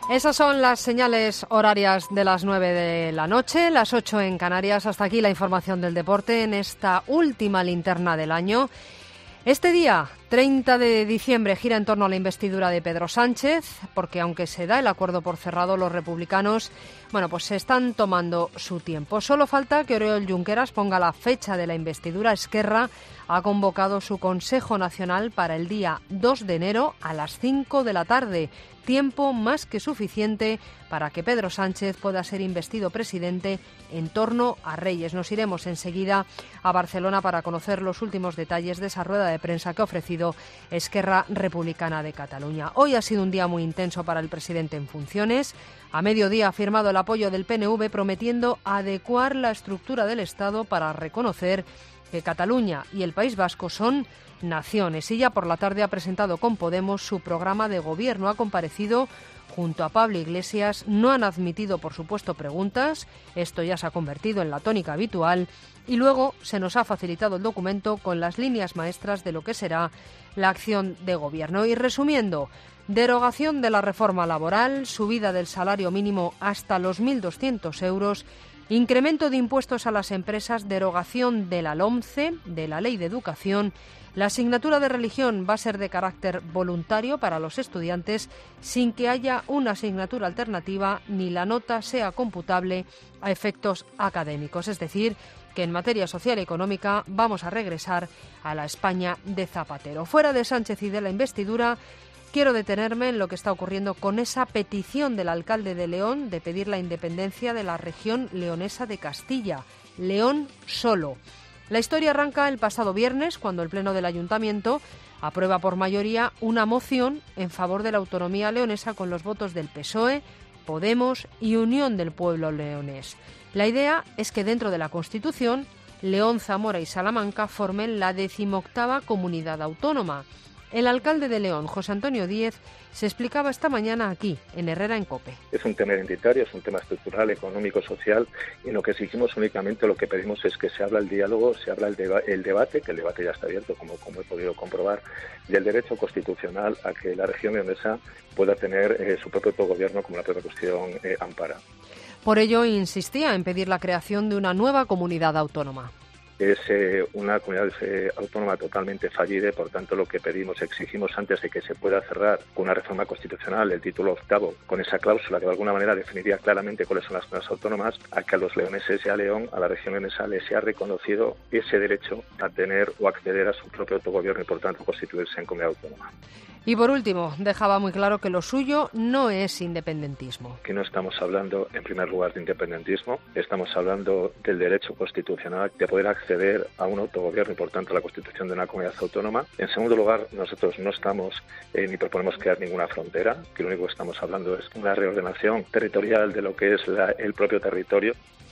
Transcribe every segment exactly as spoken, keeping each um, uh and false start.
Esas son las señales horarias de las nueve de la noche, las ocho en Canarias. Hasta aquí la información del deporte en esta última linterna del año. Este día, treinta de diciembre, gira en torno a la investidura de Pedro Sánchez, porque aunque se da el acuerdo por cerrado, los republicanos, bueno, pues se están tomando su tiempo. Solo falta que Oriol Junqueras ponga la fecha de la investidura. Esquerra ha convocado su Consejo Nacional para el día dos de enero a las cinco de la tarde. Tiempo más que suficiente para que Pedro Sánchez pueda ser investido presidente en torno a Reyes. Nos iremos enseguida a Barcelona para conocer los últimos detalles de esa rueda de prensa que ha ofrecido Esquerra Republicana de Cataluña. Hoy ha sido un día muy intenso para el presidente en funciones. A mediodía ha firmado el apoyo del P N V prometiendo adecuar la estructura del Estado para reconocer que Cataluña y el País Vasco son naciones. Y ya por la tarde ha presentado con Podemos su programa de gobierno. Ha comparecido junto a Pablo Iglesias. No han admitido, por supuesto, preguntas. Esto ya se ha convertido en la tónica habitual. Y luego se nos ha facilitado el documento con las líneas maestras de lo que será la acción de gobierno. Y resumiendo, derogación de la reforma laboral, subida del salario mínimo hasta los mil doscientos euros, incremento de impuestos a las empresas, derogación de la LOMCE, de la Ley de Educación. La asignatura de religión va a ser de carácter voluntario para los estudiantes sin que haya una asignatura alternativa ni la nota sea computable a efectos académicos. Es decir, que en materia social y económica vamos a regresar a la España de Zapatero. Fuera de Sánchez y de la investidura, quiero detenerme en lo que está ocurriendo con esa petición del alcalde de León de pedir la independencia de la región leonesa de Castilla. León solo. La historia arranca el pasado viernes, cuando el Pleno del Ayuntamiento aprueba por mayoría una moción en favor de la autonomía leonesa con los votos del P S O E, Podemos y Unión del Pueblo Leonés. La idea es que dentro de la Constitución, León, Zamora y Salamanca formen la decimoctava comunidad autónoma. El alcalde de León, José Antonio Díez, se explicaba esta mañana aquí, en Herrera en COPE. Es un tema identitario, es un tema estructural, económico, social, y lo que exigimos únicamente, lo que pedimos es que se habla el diálogo, se habla el, deba- el debate, que el debate ya está abierto, como, como he podido comprobar, y el derecho constitucional a que la región leonesa pueda tener eh, su propio autogobierno, como la propia Constitución eh, ampara. Por ello, insistía en pedir la creación de una nueva comunidad autónoma. Es eh, una comunidad eh, autónoma totalmente fallida, por tanto lo que pedimos, exigimos antes de que se pueda cerrar con una reforma constitucional el título octavo, con esa cláusula que de alguna manera definiría claramente cuáles son las comunidades autónomas, a que a los leoneses y a León, a la región leonesa, les sea reconocido ese derecho a tener o acceder a su propio autogobierno y por tanto constituirse en comunidad autónoma. Y por último, dejaba muy claro que lo suyo no es independentismo. Que no estamos hablando, en primer lugar, de independentismo, estamos hablando del derecho constitucional de poder acceder a un autogobierno y, por tanto, a la constitución de una comunidad autónoma. En segundo lugar, nosotros no estamos eh, ni proponemos crear ninguna frontera, que lo único que estamos hablando es una reordenación territorial de lo que es la, el propio territorio.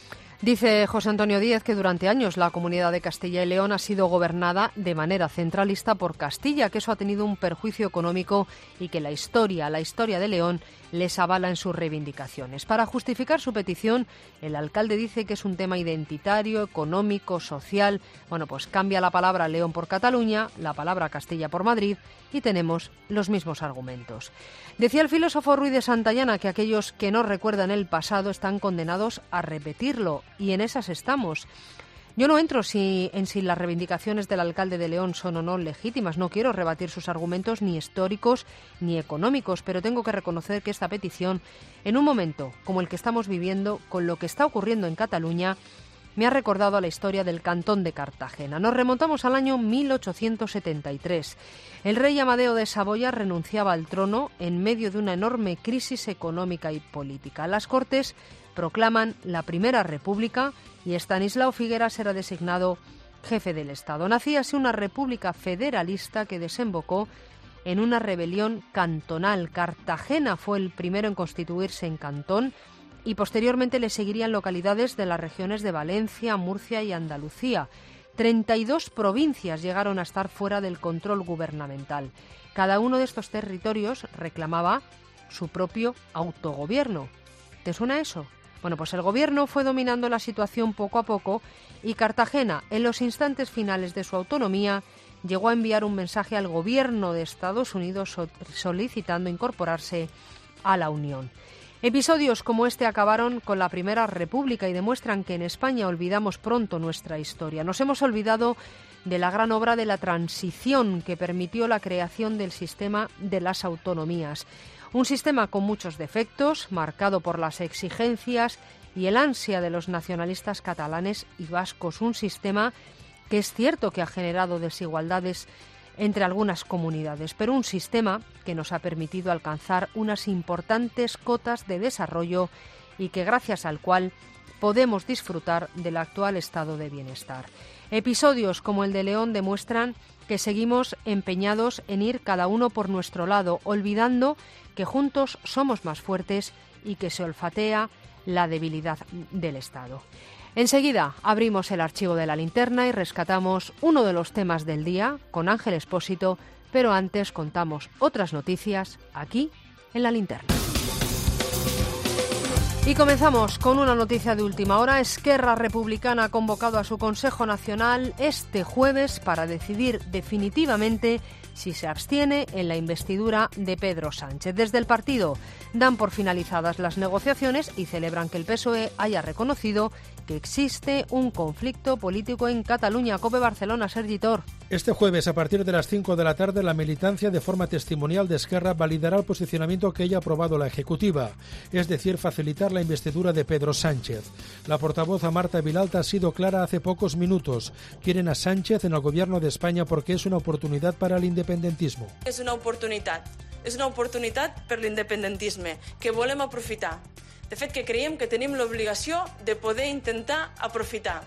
Dice José Antonio Díez que durante años la comunidad de Castilla y León ha sido gobernada de manera centralista por Castilla, que eso ha tenido un perjuicio económico y que la historia, la historia de León, les avala en sus reivindicaciones. Para justificar su petición, el alcalde dice que es un tema identitario, económico, social. Bueno, pues cambia la palabra León por Cataluña, la palabra Castilla por Madrid y tenemos los mismos argumentos. Decía el filósofo Ruy de Santayana que aquellos que no recuerdan el pasado están condenados a repetirlo, y en esas estamos. Yo no entro si, en si las reivindicaciones del alcalde de León son o no legítimas. No quiero rebatir sus argumentos ni históricos ni económicos, pero tengo que reconocer que esta petición, en un momento como el que estamos viviendo, con lo que está ocurriendo en Cataluña, me ha recordado a la historia del Cantón de Cartagena. Nos remontamos al año mil ochocientos setenta y tres. El rey Amadeo de Saboya renunciaba al trono en medio de una enorme crisis económica y política. Las Cortes proclaman la Primera República y Estanislao Figueras era designado jefe del Estado. Nacía así una república federalista que desembocó en una rebelión cantonal. Cartagena fue el primero en constituirse en cantón y posteriormente le seguirían localidades de las regiones de Valencia, Murcia y Andalucía. treinta y dos provincias llegaron a estar fuera del control gubernamental. Cada uno de estos territorios reclamaba su propio autogobierno. ¿Te suena eso? Bueno, pues el gobierno fue dominando la situación poco a poco y Cartagena, en los instantes finales de su autonomía, llegó a enviar un mensaje al gobierno de Estados Unidos solicitando incorporarse a la Unión. Episodios como este acabaron con la Primera República y demuestran que en España olvidamos pronto nuestra historia. Nos hemos olvidado de la gran obra de la transición que permitió la creación del sistema de las autonomías. Un sistema con muchos defectos, marcado por las exigencias y el ansia de los nacionalistas catalanes y vascos. Un sistema que es cierto que ha generado desigualdades entre algunas comunidades, pero un sistema que nos ha permitido alcanzar unas importantes cotas de desarrollo y que gracias al cual podemos disfrutar del actual estado de bienestar. Episodios como el de León demuestran que seguimos empeñados en ir cada uno por nuestro lado, olvidando que juntos somos más fuertes y que se olfatea la debilidad del Estado. Enseguida abrimos el archivo de la linterna y rescatamos uno de los temas del día con Ángel Expósito, pero antes contamos otras noticias aquí en la linterna. Y comenzamos con una noticia de última hora. Esquerra Republicana ha convocado a su Consejo Nacional este jueves para decidir definitivamente si se abstiene en la investidura de Pedro Sánchez. Desde el partido dan por finalizadas las negociaciones y celebran que el P S O E haya reconocido que existe un conflicto político en Cataluña. COPE Barcelona, Sergi Tor. Este jueves, a partir de las cinco de la tarde, la militancia de forma testimonial de Esquerra validará el posicionamiento que haya aprobado la Ejecutiva, es decir, facilitar la investidura de Pedro Sánchez. La portavoz a Marta Vilalta ha sido clara hace pocos minutos. Quieren a Sánchez en el gobierno de España porque es una oportunidad para el independentismo. És una oportunitat, és una oportunitat per l'independentisme que volem aprofitar. De fet, que creiem que tenim l'obligació de poder intentar aprofitar,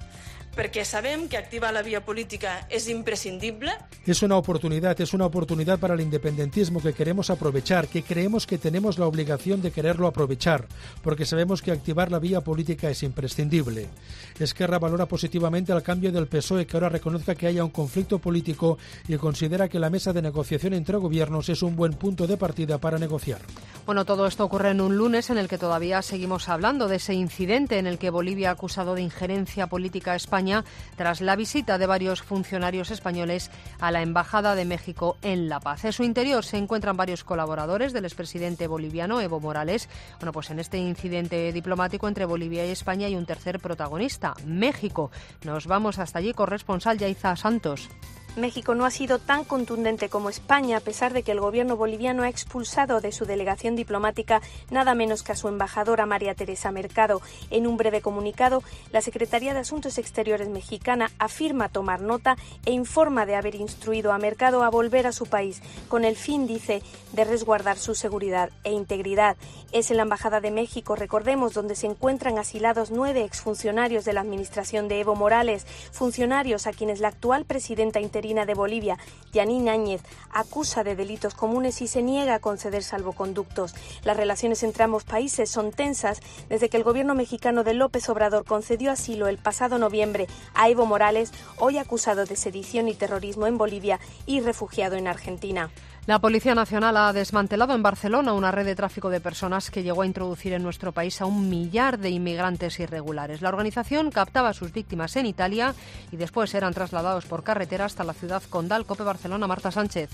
perquè sabem que activar la vía política es imprescindible. Es una oportunidad, es una oportunidad para el independentismo que queremos aprovechar, que creemos que tenemos la obligación de quererlo aprovechar, porque sabemos que activar la vía política es imprescindible. Esquerra valora positivamente el cambio del P S O E, que ahora reconozca que haya un conflicto político y considera que la mesa de negociación entre gobiernos es un buen punto de partida para negociar. Bueno, todo esto ocurre en un lunes en el que todavía seguimos hablando de ese incidente en el que Bolivia ha acusado de injerencia política a España tras la visita de varios funcionarios españoles a la Embajada de México en La Paz. En su interior se encuentran varios colaboradores del expresidente boliviano Evo Morales. Bueno, pues en este incidente diplomático entre Bolivia y España hay un tercer protagonista, México. Nos vamos hasta allí, corresponsal Yaiza Santos. México no ha sido tan contundente como España, a pesar de que el gobierno boliviano ha expulsado de su delegación diplomática nada menos que a su embajadora María Teresa Mercado. En un breve comunicado, la Secretaría de Asuntos Exteriores mexicana afirma tomar nota e informa de haber instruido a Mercado a volver a su país, con el fin, dice, de resguardar su seguridad e integridad. Es en la Embajada de México, recordemos, donde se encuentran asilados nueve exfuncionarios de la administración de Evo Morales, funcionarios a quienes la actual presidenta interina de Bolivia, Yanine Áñez, acusa de delitos comunes y se niega a conceder salvoconductos. Las relaciones entre ambos países son tensas desde que el gobierno mexicano de López Obrador concedió asilo el pasado noviembre a Evo Morales, hoy acusado de sedición y terrorismo en Bolivia y refugiado en Argentina. La Policía Nacional ha desmantelado en Barcelona una red de tráfico de personas que llegó a introducir en nuestro país a un millar de inmigrantes irregulares. La organización captaba a sus víctimas en Italia y después eran trasladados por carretera hasta la ciudad condal. COPE Barcelona, Marta Sánchez.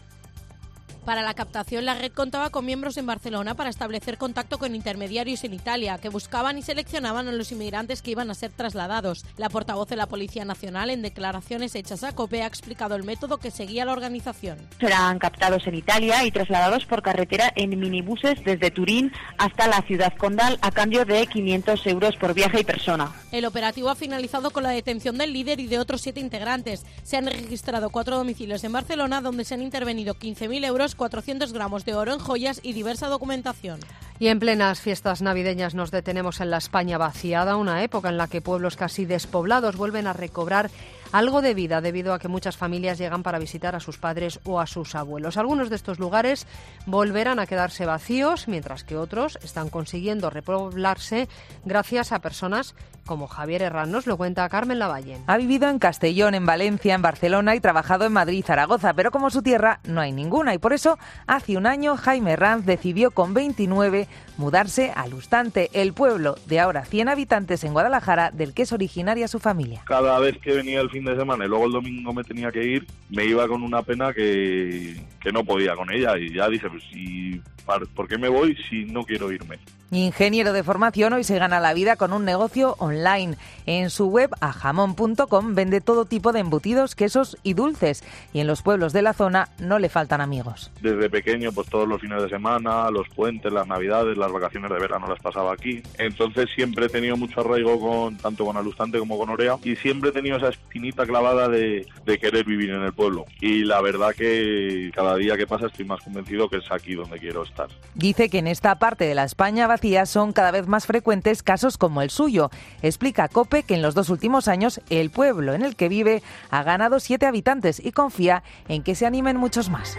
Para la captación, la red contaba con miembros en Barcelona para establecer contacto con intermediarios en Italia, que buscaban y seleccionaban a los inmigrantes que iban a ser trasladados. La portavoz de la Policía Nacional, en declaraciones hechas a COPE, ha explicado el método que seguía la organización. Serán captados en Italia y trasladados por carretera en minibuses desde Turín hasta la ciudad condal a cambio de quinientos euros por viaje y persona. El operativo ha finalizado con la detención del líder y de otros siete integrantes. Se han registrado cuatro domicilios en Barcelona, donde se han intervenido quince mil euros, cuatrocientos gramos de oro en joyas y diversa documentación. Y en plenas fiestas navideñas nos detenemos en la España vaciada, una época en la que pueblos casi despoblados vuelven a recobrar algo de vida debido a que muchas familias llegan para visitar a sus padres o a sus abuelos. Algunos de estos lugares volverán a quedarse vacíos, mientras que otros están consiguiendo repoblarse gracias a personas como Javier Herrán. Nos lo cuenta Carmen Lavalle. Ha vivido en Castellón, en Valencia, en Barcelona y trabajado en Madrid y Zaragoza, pero como su tierra no hay ninguna y por eso hace un año Jaime Herranz decidió con veintinueve mudarse a Lustante, el pueblo de ahora cien habitantes en Guadalajara del que es originaria su familia. Cada vez que venía el fin de semana y luego el domingo me tenía que ir, me iba con una pena que, que no podía con ella y ya dije, pues si, ¿por qué me voy si no quiero irme? Ingeniero de formación, hoy se gana la vida con un negocio online. En su web, ajamón punto com, vende todo tipo de embutidos, quesos y dulces. Y en los pueblos de la zona no le faltan amigos. Desde pequeño, pues todos los fines de semana, los puentes, las navidades, las vacaciones de verano las pasaba aquí. Entonces siempre he tenido mucho arraigo con tanto con Alustante como con Orea. Y siempre he tenido esa espinita clavada de, de querer vivir en el pueblo. Y la verdad que cada día que pasa estoy más convencido que es aquí donde quiero estar. Dice que en esta parte de la España vacía son cada vez más frecuentes casos como el suyo. Explica COPE que en los dos últimos años el pueblo en el que vive ha ganado siete habitantes y confía en que se animen muchos más.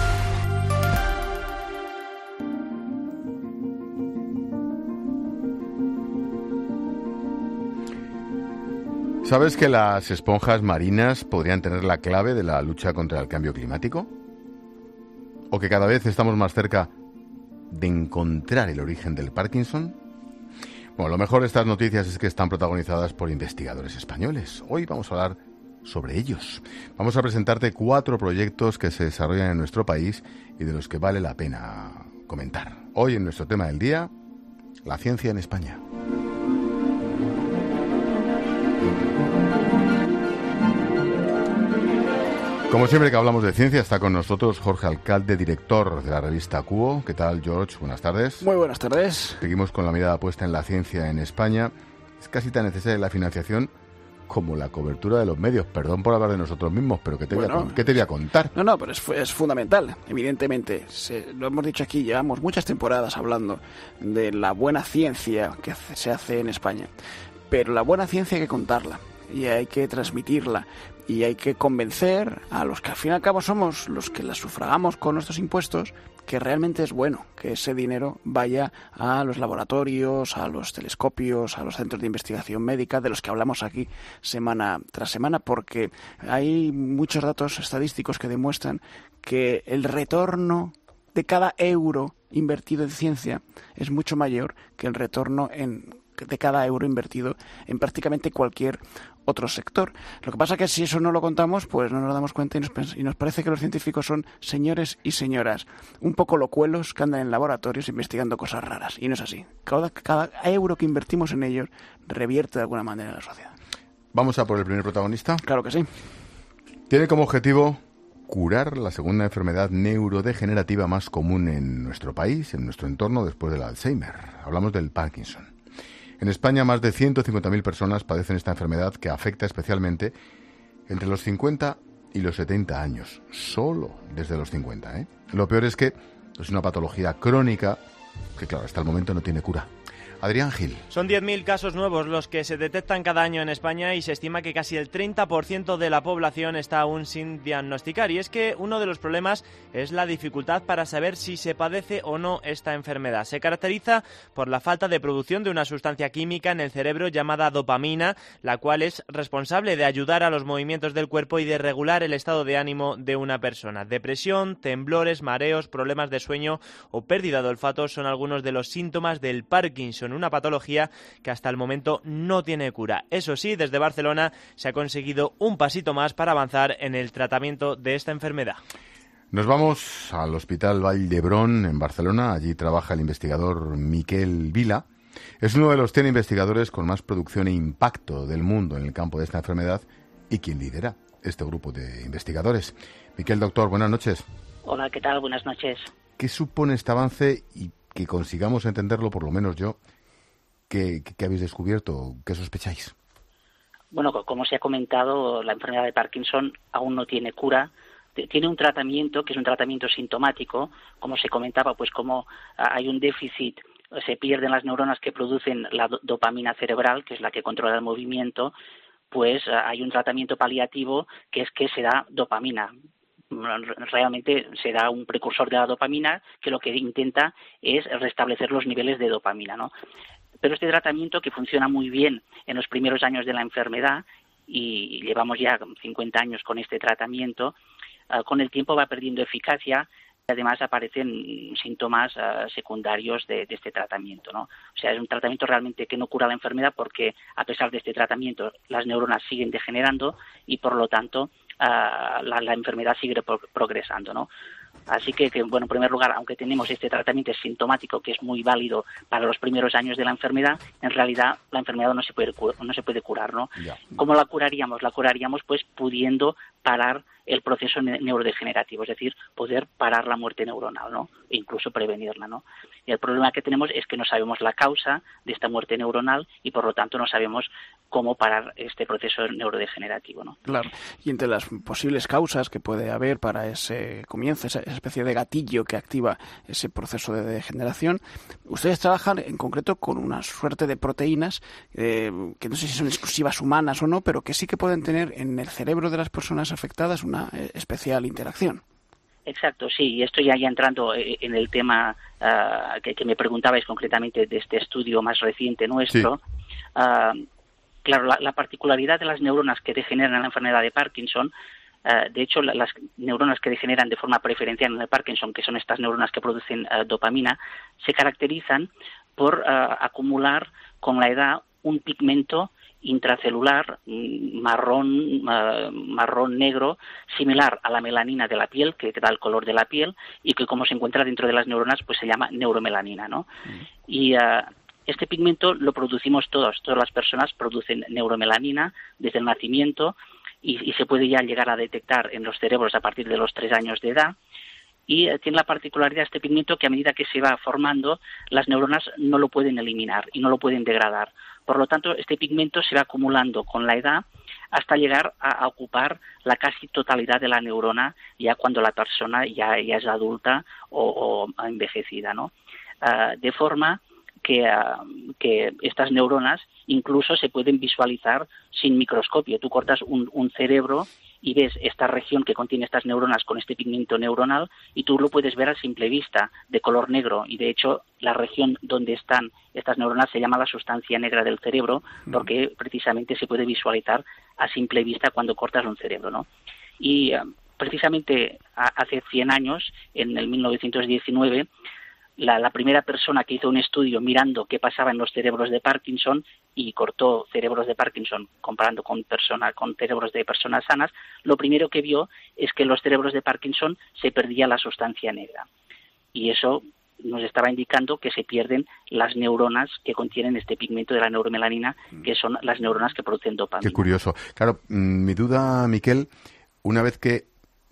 ¿Sabes que las esponjas marinas podrían tener la clave de la lucha contra el cambio climático? ¿O que cada vez estamos más cerca de encontrar el origen del Parkinson? Bueno, lo mejor de estas noticias es que están protagonizadas por investigadores españoles. Hoy vamos a hablar sobre ellos. Vamos a presentarte cuatro proyectos que se desarrollan en nuestro país y de los que vale la pena comentar. Hoy en nuestro tema del día, la ciencia en España. Como siempre que hablamos de ciencia, está con nosotros Jorge Alcalde, director de la revista Cuo. ¿Qué tal, George? Buenas tardes. Muy buenas tardes. Seguimos con la mirada puesta en la ciencia en España. Es casi tan necesaria la financiación como la cobertura de los medios. Perdón por hablar de nosotros mismos, pero ¿qué te, bueno, voy, a, ¿qué te voy a contar? No, no, pero es, es fundamental, evidentemente. Se, lo hemos dicho aquí, llevamos muchas temporadas hablando de la buena ciencia que se hace en España. Pero la buena ciencia hay que contarla y hay que transmitirla. Y hay que convencer a los que al fin y al cabo somos los que la sufragamos con nuestros impuestos que realmente es bueno que ese dinero vaya a los laboratorios, a los telescopios, a los centros de investigación médica de los que hablamos aquí semana tras semana, porque hay muchos datos estadísticos que demuestran que el retorno de cada euro invertido en ciencia es mucho mayor que el retorno en de cada euro invertido en prácticamente cualquier otro sector. Lo que pasa es que si eso no lo contamos, pues no nos damos cuenta y nos, y nos parece que los científicos son señores y señoras un poco locuelos que andan en laboratorios investigando cosas raras. Y no es así. Cada, cada euro que invertimos en ellos revierte de alguna manera en la sociedad. ¿Vamos a por el primer protagonista? Claro que sí. Tiene como objetivo curar la segunda enfermedad neurodegenerativa más común en nuestro país, en nuestro entorno, después del Alzheimer. Hablamos del Parkinson. En España, más de ciento cincuenta mil personas padecen esta enfermedad que afecta especialmente entre los cincuenta y los setenta años. Solo desde los cincuenta, ¿eh? Lo peor es que es una patología crónica que, claro, hasta el momento no tiene cura. Adrián Gil. Son diez mil casos nuevos los que se detectan cada año en España y se estima que casi el treinta por ciento de la población está aún sin diagnosticar. Y es que uno de los problemas es la dificultad para saber si se padece o no esta enfermedad. Se caracteriza por la falta de producción de una sustancia química en el cerebro llamada dopamina, la cual es responsable de ayudar a los movimientos del cuerpo y de regular el estado de ánimo de una persona. Depresión, temblores, mareos, problemas de sueño o pérdida de olfato son algunos de los síntomas del Parkinson, una patología que hasta el momento no tiene cura. Eso sí, desde Barcelona se ha conseguido un pasito más para avanzar en el tratamiento de esta enfermedad. Nos vamos al Hospital Vall d'Hebron en Barcelona. Allí trabaja el investigador Miquel Vila. Es uno de los cien investigadores con más producción e impacto del mundo en el campo de esta enfermedad y quien lidera este grupo de investigadores. Miquel, doctor, buenas noches. Hola, ¿qué tal? Buenas noches. ¿Qué supone este avance y que consigamos entenderlo, por lo menos yo? ¿Qué, qué habéis descubierto? ¿Qué sospecháis? Bueno, como se ha comentado, la enfermedad de Parkinson aún no tiene cura. Tiene un tratamiento que es un tratamiento sintomático, como se comentaba, pues como hay un déficit, se pierden las neuronas que producen la dopamina cerebral, que es la que controla el movimiento, pues hay un tratamiento paliativo que es que se da dopamina. realmente será un precursor de la dopamina que lo que intenta es restablecer los niveles de dopamina, ¿no? Pero este tratamiento, que funciona muy bien en los primeros años de la enfermedad, y llevamos ya cincuenta años con este tratamiento, uh, con el tiempo va perdiendo eficacia. Además aparecen síntomas uh, secundarios de, de este tratamiento, ¿no? O sea, es un tratamiento realmente que no cura la enfermedad, porque a pesar de este tratamiento las neuronas siguen degenerando y por lo tanto uh, la, la enfermedad sigue pro- progresando, ¿no? Así que, que, bueno, en primer lugar, aunque tenemos este tratamiento sintomático que es muy válido para los primeros años de la enfermedad, en realidad la enfermedad no se puede, no se puede curar, ¿no? Ya. ¿Cómo la curaríamos? La curaríamos pues pudiendo parar el proceso neurodegenerativo, es decir, poder parar la muerte neuronal, ¿no? E incluso prevenirla, ¿no? Y el problema que tenemos es que no sabemos la causa de esta muerte neuronal y por lo tanto no sabemos cómo parar este proceso neurodegenerativo, ¿no? Claro. Y entre las posibles causas que puede haber para ese comienzo, esa especie de gatillo que activa ese proceso de degeneración, ustedes trabajan en concreto con una suerte de proteínas eh, que no sé si son exclusivas humanas o no, pero que sí que pueden tener en el cerebro de las personas afectadas una especial interacción. Exacto, sí, y estoy ya, ya entrando en el tema uh, que, que me preguntabais concretamente de este estudio más reciente nuestro. Sí. Uh, claro, la, la particularidad de las neuronas que degeneran en la enfermedad de Parkinson, uh, de hecho, la, las neuronas que degeneran de forma preferencial en el Parkinson, que son estas neuronas que producen uh, dopamina, se caracterizan por uh, acumular con la edad un pigmento intracelular marrón uh, marrón negro, similar a la melanina de la piel, que da el color de la piel, y que como se encuentra dentro de las neuronas pues se llama neuromelanina, ¿no? Uh-huh. Y uh, este pigmento lo producimos todos, todas las personas producen neuromelanina desde el nacimiento y, y se puede ya llegar a detectar en los cerebros a partir de los tres años de edad. Y uh, tiene la particularidad este pigmento que a medida que se va formando, las neuronas no lo pueden eliminar y no lo pueden degradar. Por lo tanto, este pigmento se va acumulando con la edad hasta llegar a, a ocupar la casi totalidad de la neurona ya cuando la persona ya, ya es adulta o, o envejecida, ¿no? Uh, de forma que, uh, que estas neuronas incluso se pueden visualizar sin microscopio. Tú cortas un, un cerebro y ves esta región que contiene estas neuronas con este pigmento neuronal y tú lo puedes ver a simple vista, de color negro, y de hecho la región donde están estas neuronas se llama la sustancia negra del cerebro, porque precisamente se puede visualizar a simple vista cuando cortas un cerebro, ¿no? Y uh, precisamente a, hace cien años, en el mil novecientos diecinueve, La, la primera persona que hizo un estudio mirando qué pasaba en los cerebros de Parkinson y cortó cerebros de Parkinson comparando con persona, con cerebros de personas sanas, lo primero que vio es que en los cerebros de Parkinson se perdía la sustancia negra. Y eso nos estaba indicando que se pierden las neuronas que contienen este pigmento de la neuromelanina, que son las neuronas que producen dopamina. Qué curioso. Claro, mi duda, Miquel, una vez que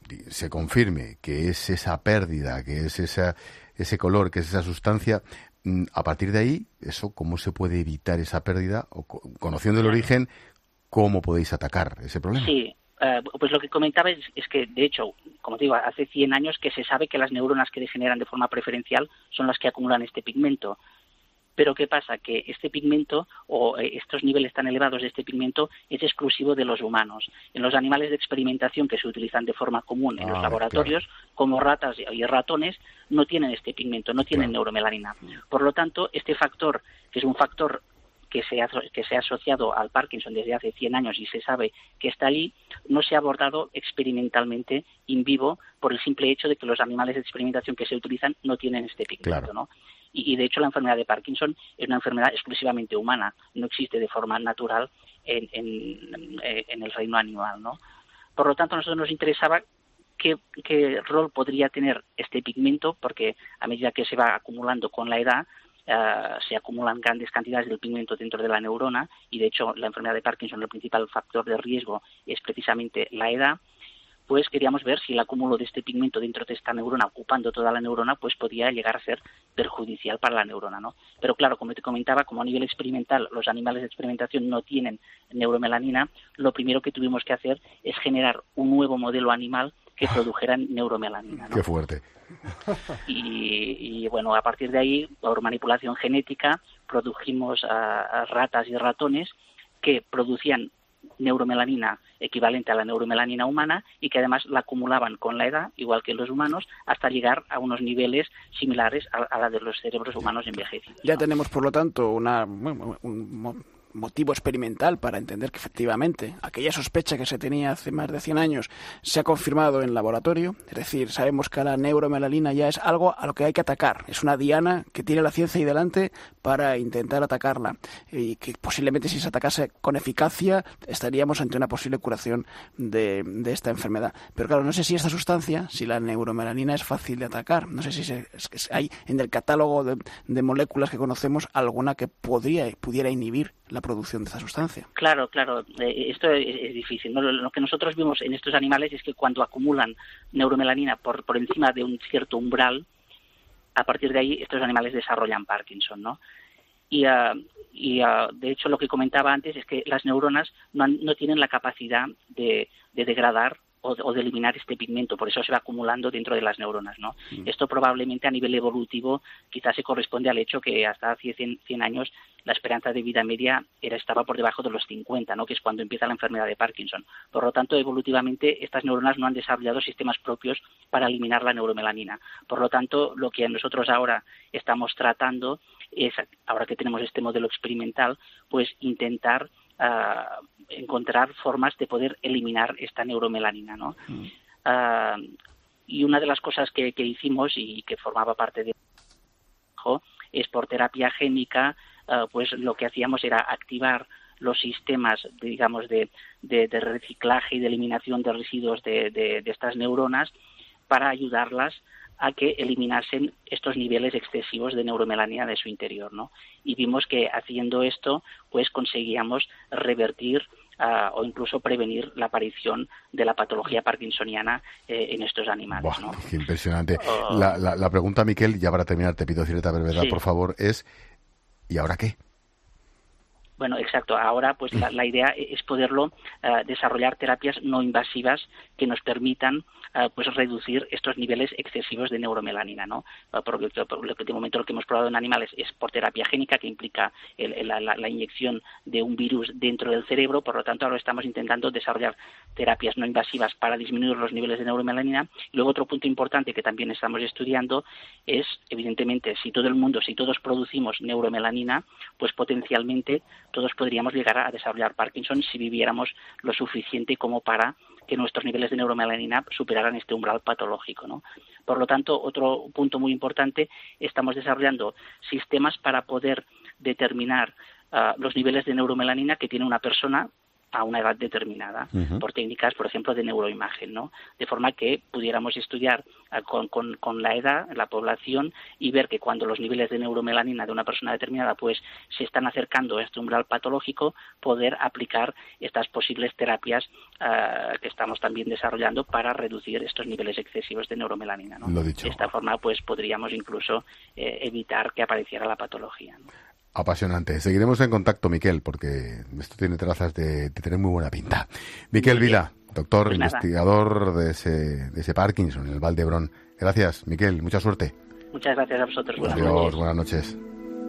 se confirme que es esa pérdida, que es esa ese color, que es esa sustancia, a partir de ahí, eso, ¿cómo se puede evitar esa pérdida? O, conociendo el origen, ¿cómo podéis atacar ese problema? Sí, uh, pues lo que comentaba es, es que, de hecho, como te digo, hace cien años que se sabe que las neuronas que degeneran de forma preferencial son las que acumulan este pigmento. Pero ¿qué pasa? Que este pigmento o estos niveles tan elevados de este pigmento es exclusivo de los humanos. En los animales de experimentación que se utilizan de forma común en ah, los laboratorios, claro, como ratas y ratones, no tienen este pigmento, no tienen claro. neuromelanina. Por lo tanto, este factor, que es un factor que se, ha, que se ha asociado al Parkinson desde hace cien años y se sabe que está allí, no se ha abordado experimentalmente in vivo por el simple hecho de que los animales de experimentación que se utilizan no tienen este pigmento, claro. ¿no? Y, y de hecho la enfermedad de Parkinson es una enfermedad exclusivamente humana, no existe de forma natural en, en, en el reino animal, ¿no? Por lo tanto, a nosotros nos interesaba qué, qué rol podría tener este pigmento, porque a medida que se va acumulando con la edad, Uh, se acumulan grandes cantidades del pigmento dentro de la neurona y de hecho la enfermedad de Parkinson, el principal factor de riesgo es precisamente la edad. Pues queríamos ver si el acúmulo de este pigmento dentro de esta neurona, ocupando toda la neurona, pues podía llegar a ser perjudicial para la neurona, ¿no? Pero claro, como te comentaba, como a nivel experimental los animales de experimentación no tienen neuromelanina, lo primero que tuvimos que hacer es generar un nuevo modelo animal que produjeran neuromelanina, ¿no? ¡Qué fuerte! Y, y bueno, a partir de ahí, por manipulación genética, produjimos a, a ratas y ratones que producían neuromelanina equivalente a la neuromelanina humana y que además la acumulaban con la edad, igual que los humanos, hasta llegar a unos niveles similares a, a la de los cerebros humanos envejecidos. Ya tenemos, por lo tanto, una, un, un motivo experimental para entender que efectivamente aquella sospecha que se tenía hace más de cien años se ha confirmado en laboratorio. Es decir, sabemos que la neuromelanina ya es algo a lo que hay que atacar. Es una diana que tiene la ciencia ahí delante para intentar atacarla y que posiblemente si se atacase con eficacia estaríamos ante una posible curación de, de esta enfermedad. Pero claro, no sé si esta sustancia, si la neuromelanina es fácil de atacar. No sé si se, es, hay en el catálogo de, de moléculas que conocemos alguna que podría, pudiera inhibir la producción de esta sustancia. Claro, claro, eh, esto es, es difícil, ¿no? Lo, lo que nosotros vimos en estos animales es que cuando acumulan neuromelanina por, por encima de un cierto umbral, a partir de ahí estos animales desarrollan Parkinson, ¿no? Y, uh, y uh, de hecho lo que comentaba antes es que las neuronas no, han, no tienen la capacidad de, de degradar o de, o de eliminar este pigmento, por eso se va acumulando dentro de las neuronas, ¿no? Mm. Esto probablemente a nivel evolutivo quizás se corresponde al hecho que hasta hace cien años la esperanza de vida media era estaba por debajo de los cincuenta, ¿no? Que es cuando empieza la enfermedad de Parkinson. Por lo tanto, evolutivamente estas neuronas no han desarrollado sistemas propios para eliminar la neuromelanina. Por lo tanto, lo que nosotros ahora estamos tratando es, ahora que tenemos este modelo experimental, pues intentar Uh, encontrar formas de poder eliminar esta neuromelanina, ¿no? Mm. Uh, y una de las cosas que, que hicimos y que formaba parte de es por terapia génica, uh, pues lo que hacíamos era activar los sistemas, digamos, de, de, de reciclaje y de eliminación de residuos de, de, de estas neuronas para ayudarlas a que eliminasen estos niveles excesivos de neuromelanina de su interior, ¿no? Y vimos que haciendo esto, pues conseguíamos revertir uh, o incluso prevenir la aparición de la patología parkinsoniana eh, en estos animales. Buah, ¿no? Qué impresionante. Uh, la, la, la pregunta, Miquel, ya para terminar, te pido cierta brevedad, sí. por favor, es ¿y ahora qué? Bueno, exacto. Ahora, pues la, la idea es poderlo uh, desarrollar terapias no invasivas que nos permitan uh, pues reducir estos niveles excesivos de neuromelanina, ¿no? Uh, porque por lo que de momento lo que hemos probado en animales es por terapia génica, que implica el, el, la, la inyección de un virus dentro del cerebro. Por lo tanto, ahora estamos intentando desarrollar terapias no invasivas para disminuir los niveles de neuromelanina. Y luego otro punto importante que también estamos estudiando es, evidentemente, si todo el mundo, si todos producimos neuromelanina, pues potencialmente todos podríamos llegar a desarrollar Parkinson si viviéramos lo suficiente como para que nuestros niveles de neuromelanina superaran este umbral patológico, ¿no? Por lo tanto, otro punto muy importante, estamos desarrollando sistemas para poder determinar uh, los niveles de neuromelanina que tiene una persona a una edad determinada, uh-huh. por técnicas, por ejemplo, de neuroimagen, ¿no? De forma que pudiéramos estudiar uh, con, con, con la edad, la población, y ver que cuando los niveles de neuromelanina de una persona determinada pues se están acercando a este umbral patológico, poder aplicar estas posibles terapias uh, que estamos también desarrollando para reducir estos niveles excesivos de neuromelanina, ¿no? Lo dicho. De esta forma, pues podríamos incluso eh, evitar que apareciera la patología, ¿no? Apasionante. Seguiremos en contacto, Miquel, porque esto tiene trazas de, de tener muy buena pinta. Miquel Vila, doctor, pues investigador de ese, de ese Parkinson en el Vall d'Hebron. Gracias, Miquel. Mucha suerte. Muchas gracias a vosotros. Buenas Adiós, noches. Buenas noches.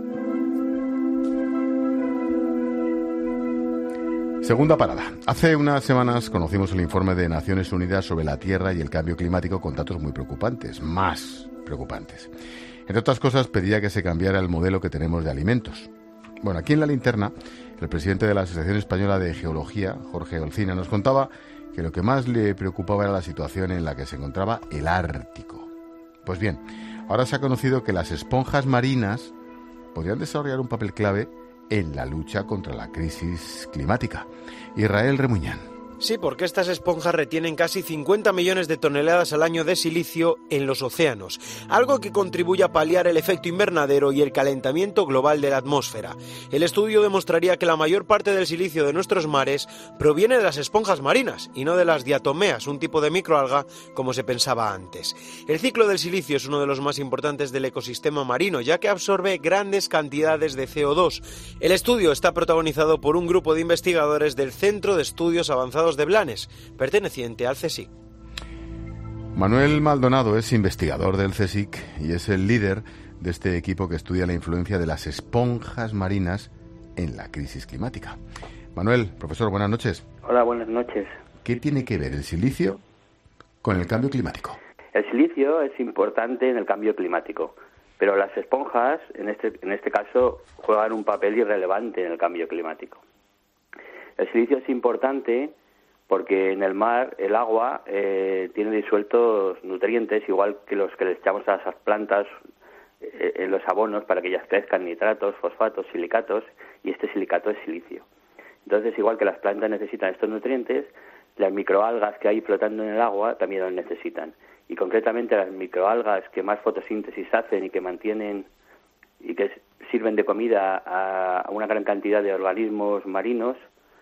Segunda parada. Hace unas semanas conocimos el informe de Naciones Unidas sobre la Tierra y el cambio climático con datos muy preocupantes, más preocupantes. Entre otras cosas, pedía que se cambiara el modelo que tenemos de alimentos. Bueno, aquí en La Linterna, el presidente de la Asociación Española de Geología, Jorge Olcina, nos contaba que lo que más le preocupaba era la situación en la que se encontraba el Ártico. Pues bien, ahora se ha conocido que las esponjas marinas podrían desarrollar un papel clave en la lucha contra la crisis climática. Israel Remuñán. Sí, porque estas esponjas retienen casi cincuenta millones de toneladas al año de silicio en los océanos, algo que contribuye a paliar el efecto invernadero y el calentamiento global de la atmósfera. El estudio demostraría que la mayor parte del silicio de nuestros mares proviene de las esponjas marinas y no de las diatomeas, un tipo de microalga como se pensaba antes. El ciclo del silicio es uno de los más importantes del ecosistema marino, ya que absorbe grandes cantidades de C O dos. El estudio está protagonizado por un grupo de investigadores del Centro de Estudios Avanzados de Blanes, perteneciente al CSIC. Manuel Maldonado es investigador del CSIC y es el líder de este equipo que estudia la influencia de las esponjas marinas en la crisis climática. Manuel, profesor, buenas noches. Hola, buenas noches. ¿Qué tiene que ver el silicio con el cambio climático? El silicio es importante en el cambio climático, pero las esponjas, en este, en este caso, juegan un papel irrelevante en el cambio climático. El silicio es importante porque en el mar el agua eh, tiene disueltos nutrientes, igual que los que le echamos a esas plantas eh, en los abonos para que ellas crezcan, nitratos, fosfatos, silicatos, y este silicato es silicio. Entonces, igual que las plantas necesitan estos nutrientes, las microalgas que hay flotando en el agua también los necesitan. Y concretamente las microalgas que más fotosíntesis hacen y que mantienen y que sirven de comida a, a una gran cantidad de organismos marinos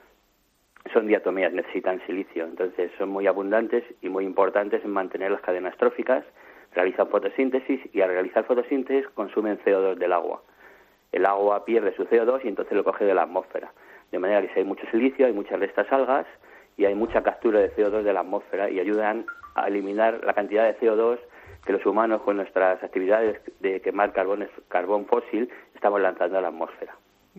son diatomeas, necesitan silicio. Entonces son muy abundantes y muy importantes en mantener las cadenas tróficas, realizan fotosíntesis y al realizar fotosíntesis consumen C O dos del agua. El agua pierde su C O dos y entonces lo coge de la atmósfera. De manera que si hay mucho silicio, hay muchas de estas algas y hay mucha captura de C O dos de la atmósfera y ayudan a eliminar la cantidad de C O dos que los humanos con nuestras actividades de quemar carbón, carbón fósil estamos lanzando a la atmósfera.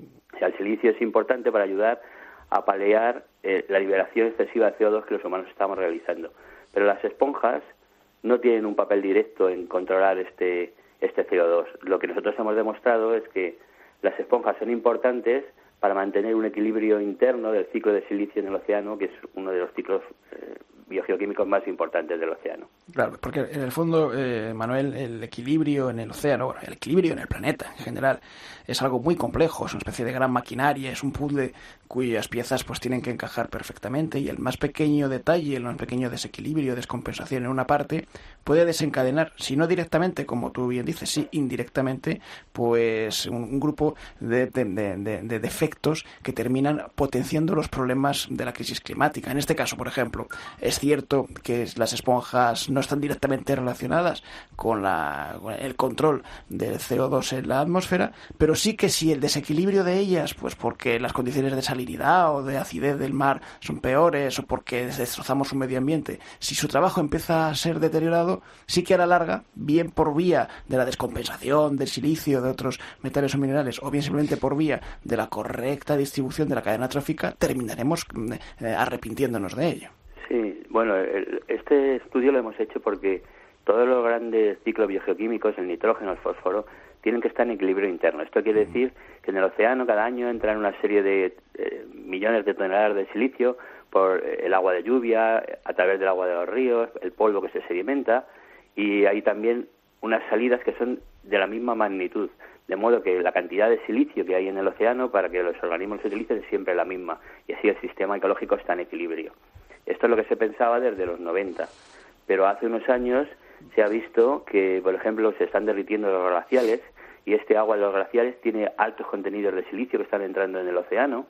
O sea, el silicio es importante para ayudar a paliar eh, la liberación excesiva de C O dos que los humanos estamos realizando. Pero las esponjas no tienen un papel directo en controlar este, este C O dos. Lo que nosotros hemos demostrado es que las esponjas son importantes para mantener un equilibrio interno del ciclo de silicio en el océano, que es uno de los ciclos eh, biogeoquímicos más importantes del océano. Claro, porque en el fondo, eh, Manuel, el equilibrio en el océano, bueno, el equilibrio en el planeta en general, es algo muy complejo, es una especie de gran maquinaria, es un puzzle cuyas piezas pues tienen que encajar perfectamente y el más pequeño detalle, el más pequeño desequilibrio, descompensación en una parte puede desencadenar, si no directamente, como tú bien dices, sí indirectamente, pues un, un grupo de, de, de, de, de defectos que terminan potenciando los problemas de la crisis climática. En este caso, por ejemplo, es cierto que las esponjas no están directamente relacionadas con, la, con el control del C O dos en la atmósfera, pero sí que si el desequilibrio de ellas, pues porque las condiciones de salinidad o de acidez del mar son peores o porque destrozamos su medio ambiente, si su trabajo empieza a ser deteriorado, sí que a la larga, bien por vía de la descompensación del silicio, de otros metales o minerales, o bien simplemente por vía de la correcta distribución de la cadena trófica, terminaremos eh, arrepintiéndonos de ello. Sí, bueno, el, este estudio lo hemos hecho porque todos los grandes ciclos biogeoquímicos, el nitrógeno, el fósforo, tienen que estar en equilibrio interno. Esto quiere decir que en el océano cada año entran una serie de eh, millones de toneladas de silicio por el agua de lluvia, a través del agua de los ríos, el polvo que se sedimenta, y hay también unas salidas que son de la misma magnitud, de modo que la cantidad de silicio que hay en el océano para que los organismos se utilicen es siempre la misma, y así el sistema ecológico está en equilibrio. Esto es lo que se pensaba desde los noventa, pero hace unos años se ha visto que, por ejemplo, se están derritiendo los glaciales y este agua de los glaciales tiene altos contenidos de silicio que están entrando en el océano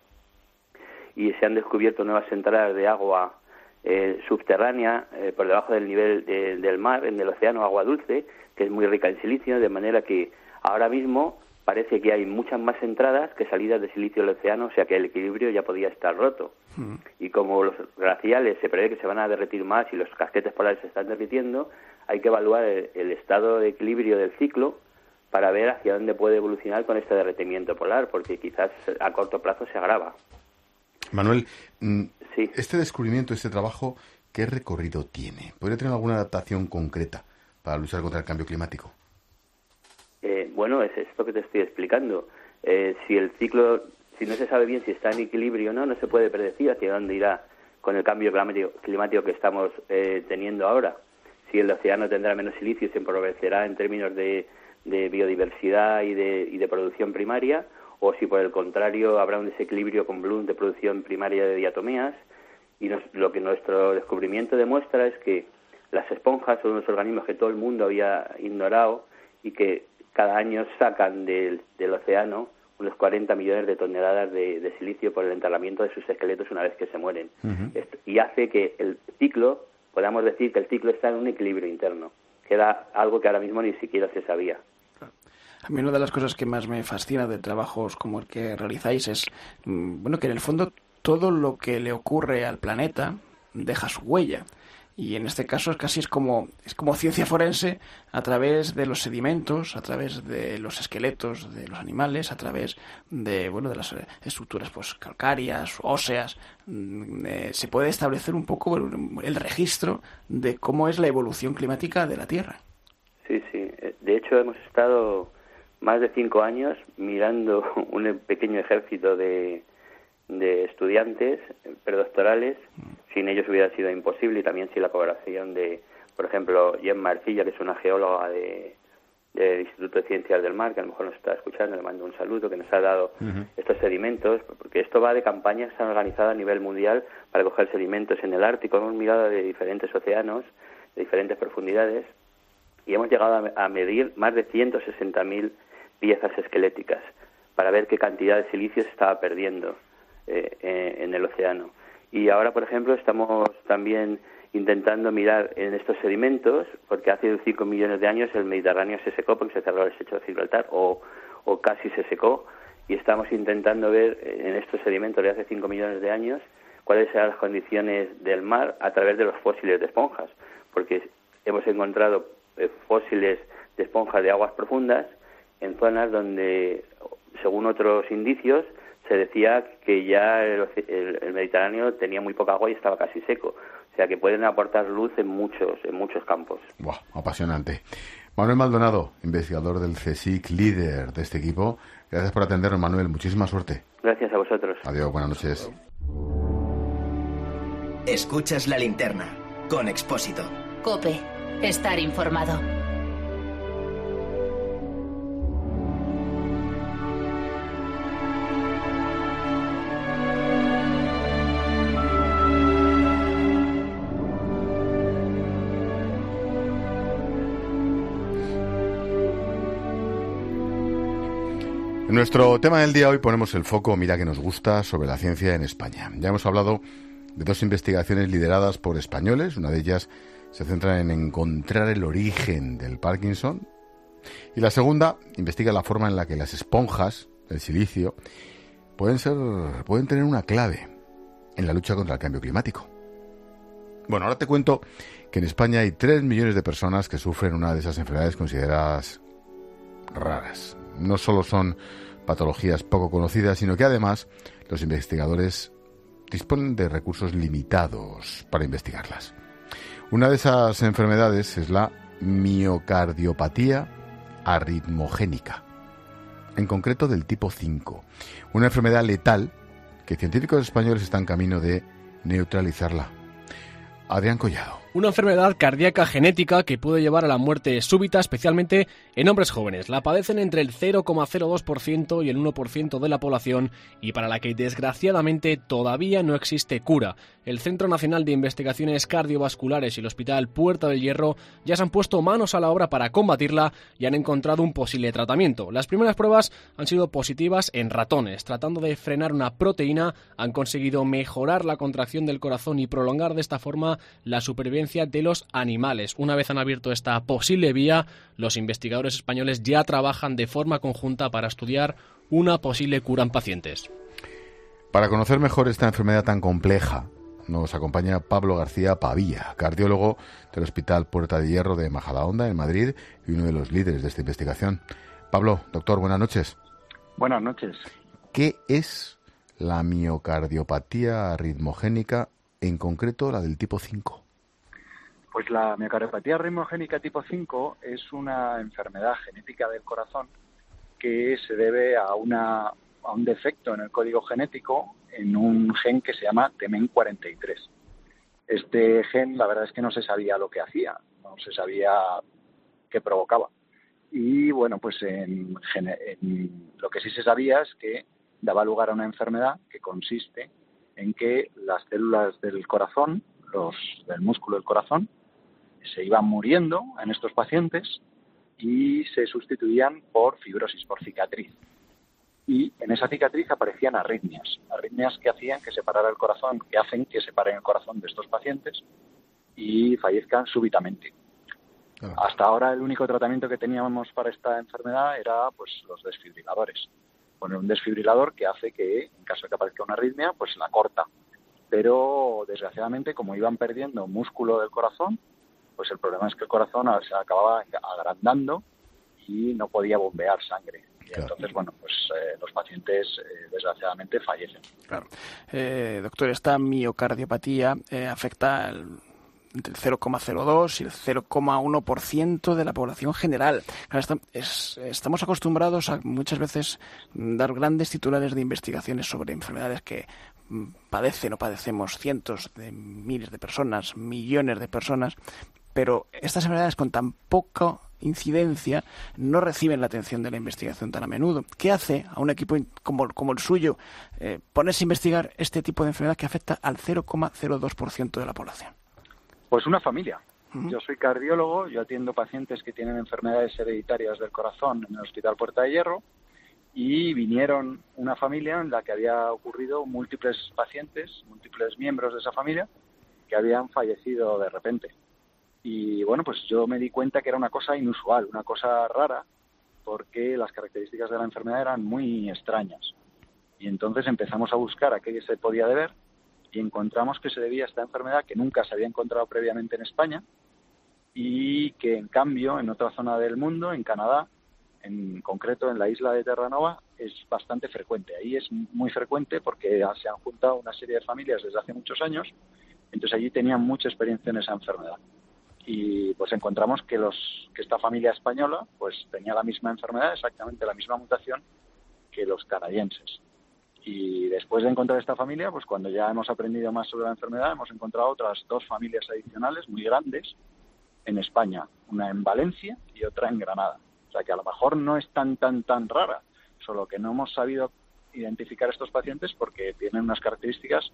y se han descubierto nuevas entradas de agua eh, subterránea eh, por debajo del nivel de, del mar, en el océano, agua dulce, que es muy rica en silicio, de manera que ahora mismo parece que hay muchas más entradas que salidas de silicio del océano, o sea que el equilibrio ya podía estar roto. Mm. Y como los glaciales se prevé que se van a derretir más y los casquetes polares se están derritiendo, hay que evaluar el, el estado de equilibrio del ciclo para ver hacia dónde puede evolucionar con este derretimiento polar, porque quizás a corto plazo se agrava. Manuel, sí. Este descubrimiento, este trabajo, ¿qué recorrido tiene? ¿Podría tener alguna adaptación concreta para luchar contra el cambio climático? Eh, bueno, es esto que te estoy explicando. Eh, si el ciclo, si no se sabe bien si está en equilibrio o no, no se puede predecir hacia dónde irá con el cambio climático, climático que estamos eh, teniendo ahora. Si el océano tendrá menos silicio, se empobrecerá en términos de, de biodiversidad y de, y de producción primaria, o si por el contrario habrá un desequilibrio con bloom de producción primaria de diatomeas. Y nos, lo que nuestro descubrimiento demuestra es que las esponjas son unos organismos que todo el mundo había ignorado y que cada año sacan del, del océano unos cuarenta millones de toneladas de, de silicio por el enterramiento de sus esqueletos una vez que se mueren. Uh-huh. Esto, y hace que el ciclo, podamos decir que el ciclo está en un equilibrio interno, que era algo que ahora mismo ni siquiera se sabía. A mí una de las cosas que más me fascina de trabajos como el que realizáis es, bueno, que en el fondo todo lo que le ocurre al planeta deja su huella. Y en este caso es casi es como, es como ciencia forense a través de los sedimentos, a través de los esqueletos de los animales, a través de, bueno, de las estructuras pues calcáreas, óseas. Eh, se puede establecer un poco el, el registro de cómo es la evolución climática de la Tierra. Sí, sí. De hecho, hemos estado más de cinco años mirando un pequeño ejército de, de estudiantes predoctorales. Sin ellos hubiera sido imposible, y también sin la colaboración de, por ejemplo, Gemma Arcilla, que es una geóloga de, del Instituto de Ciencias del Mar, que a lo mejor nos está escuchando, le mando un saludo, que nos ha dado uh-huh. estos sedimentos, porque esto va de campañas que se han organizado a nivel mundial para coger sedimentos en el Ártico. Hemos mirado de diferentes océanos, de diferentes profundidades, y hemos llegado a, a medir más de ciento sesenta mil piezas esqueléticas para ver qué cantidad de silicio se estaba perdiendo eh, eh, en el océano. Y ahora, por ejemplo, estamos también intentando mirar en estos sedimentos, porque hace cinco millones de años el Mediterráneo se secó porque se cerró el estrecho de Gibraltar, o, o casi se secó, y estamos intentando ver en estos sedimentos de hace cinco millones de años cuáles eran las condiciones del mar a través de los fósiles de esponjas, porque hemos encontrado eh, fósiles de esponjas de aguas profundas en zonas donde, según otros indicios, se decía que ya el, el, el Mediterráneo tenía muy poca agua y estaba casi seco. O sea que pueden aportar luz en muchos en muchos campos. Buah, apasionante. Manuel Maldonado, investigador del CSIC, líder de este equipo. Gracias por atendernos, Manuel. Muchísima suerte. Gracias a vosotros. Adiós, buenas noches. Escuchas La Linterna, con Expósito. COPE. Estar informado. En nuestro tema del día hoy ponemos el foco, mira que nos gusta, sobre la ciencia en España. Ya hemos hablado de dos investigaciones lideradas por españoles. Una de ellas se centra en encontrar el origen del Parkinson. Y la segunda investiga la forma en la que las esponjas, el silicio, pueden ser, pueden tener una clave en la lucha contra el cambio climático. Bueno, ahora te cuento que en España hay tres millones de personas que sufren una de esas enfermedades consideradas raras. No solo son patologías poco conocidas, sino que además los investigadores disponen de recursos limitados para investigarlas. Una de esas enfermedades es la miocardiopatía arritmogénica, en concreto del tipo cinco, una enfermedad letal que científicos españoles están en camino de neutralizarla. Adrián Collado. Una enfermedad cardíaca genética que puede llevar a la muerte súbita, especialmente en hombres jóvenes. La padecen entre el cero coma cero dos por ciento y el uno por ciento de la población y para la que desgraciadamente todavía no existe cura. El Centro Nacional de Investigaciones Cardiovasculares y el Hospital Puerta del Hierro ya se han puesto manos a la obra para combatirla y han encontrado un posible tratamiento. Las primeras pruebas han sido positivas en ratones. Tratando de frenar una proteína, han conseguido mejorar la contracción del corazón y prolongar de esta forma la supervivencia de los animales. Una vez han abierto esta posible vía, los investigadores españoles ya trabajan de forma conjunta para estudiar una posible cura en pacientes. Para conocer mejor esta enfermedad tan compleja, nos acompaña Pablo García Pavía, cardiólogo del Hospital Puerta de Hierro de Majadahonda, en Madrid, y uno de los líderes de esta investigación. Pablo, doctor, buenas noches. Buenas noches. ¿Qué es la miocardiopatía arritmogénica, en concreto la del tipo cinco? Pues la miocardiopatía arritmogénica tipo cinco es una enfermedad genética del corazón que se debe a, una, a un defecto en el código genético en un gen que se llama T M E N cuarenta y tres. Este gen, la verdad es que no se sabía lo que hacía, no se sabía qué provocaba. Y bueno, pues en, en, lo que sí se sabía es que daba lugar a una enfermedad que consiste en que las células del corazón, los del músculo del corazón, se iban muriendo en estos pacientes y se sustituían por fibrosis, por cicatriz. Y en esa cicatriz aparecían arritmias, arritmias que hacían que se parara el corazón, que hacen que se pare el corazón de estos pacientes y fallezcan súbitamente. Ah. Hasta ahora el único tratamiento que teníamos para esta enfermedad era pues los desfibriladores. Poner un desfibrilador que hace que, en caso de que aparezca una arritmia, pues la corta. pero desgraciadamente, como iban perdiendo músculo del corazón, pues el problema es que el corazón se acababa agrandando y no podía bombear sangre. Y claro. Entonces, bueno, pues eh, los pacientes eh, desgraciadamente fallecen. Claro. Eh, doctor, esta miocardiopatía eh, afecta el, entre el cero coma cero dos y el cero coma uno por ciento de la población general. Claro, está, es, estamos acostumbrados a muchas veces dar grandes titulares de investigaciones sobre enfermedades que padecen o padecemos cientos de miles de personas, millones de personas, pero estas enfermedades con tan poca incidencia no reciben la atención de la investigación tan a menudo. ¿Qué hace a un equipo como, como el suyo eh, ponerse a investigar este tipo de enfermedad que afecta al cero coma cero dos por ciento de la población? Pues una familia. Uh-huh. Yo soy cardiólogo, yo atiendo pacientes que tienen enfermedades hereditarias del corazón en el Hospital Puerta de Hierro, y vinieron una familia en la que había ocurrido múltiples pacientes, múltiples miembros de esa familia que habían fallecido de repente. Y bueno, pues yo me di cuenta que era una cosa inusual, una cosa rara, porque las características de la enfermedad eran muy extrañas. Y entonces empezamos a buscar a qué se podía deber y encontramos que se debía a esta enfermedad que nunca se había encontrado previamente en España y que en cambio en otra zona del mundo, en Canadá, en concreto en la isla de Terranova, es bastante frecuente. Ahí es muy frecuente porque se han juntado una serie de familias desde hace muchos años, entonces allí tenían mucha experiencia en esa enfermedad. Y pues encontramos que los que esta familia española pues tenía la misma enfermedad, exactamente la misma mutación que los canadienses. Y después de encontrar esta familia, pues cuando ya hemos aprendido más sobre la enfermedad, hemos encontrado otras dos familias adicionales muy grandes en España, una en Valencia y otra en Granada. O sea que a lo mejor no es tan, tan, tan rara, solo que no hemos sabido identificar a estos pacientes porque tienen unas características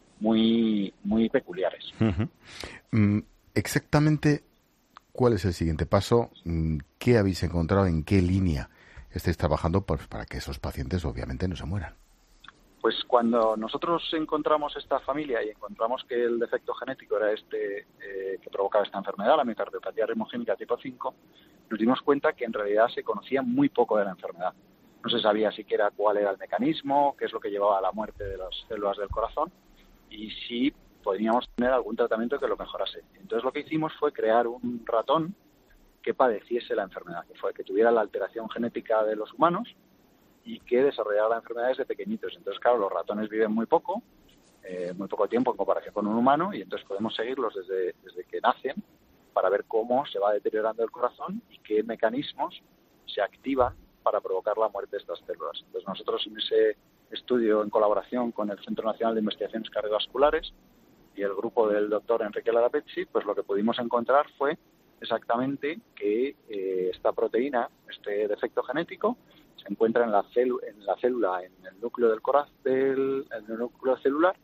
muy, muy peculiares. Uh-huh. Mm, exactamente, ¿cuál es el siguiente paso? ¿Qué habéis encontrado? ¿En qué línea estáis trabajando pues, para que esos pacientes obviamente no se mueran? Pues cuando nosotros encontramos esta familia y encontramos que el defecto genético era este eh, que provocaba esta enfermedad, la miocardiopatía ritmogénica tipo cinco, nos dimos cuenta que en realidad se conocía muy poco de la enfermedad. No se sabía siquiera cuál era el mecanismo, qué es lo que llevaba a la muerte de las células del corazón y si podríamos tener algún tratamiento que lo mejorase. Entonces lo que hicimos fue crear un ratón que padeciese la enfermedad, que fue que tuviera la alteración genética de los humanos y que desarrollara la enfermedad desde pequeñitos. Entonces, claro, los ratones viven muy poco, eh, muy poco tiempo en comparación con un humano, y entonces podemos seguirlos desde, desde que nacen para ver cómo se va deteriorando el corazón y qué mecanismos se activan para provocar la muerte de estas células. Entonces, nosotros en ese estudio, en colaboración con el Centro Nacional de Investigaciones Cardiovasculares y el grupo del doctor Enrique Larapezzi, pues lo que pudimos encontrar fue exactamente que eh, esta proteína, este defecto genético, se encuentra en la, celu- en la célula, en el núcleo del corazón, del, en el núcleo celular,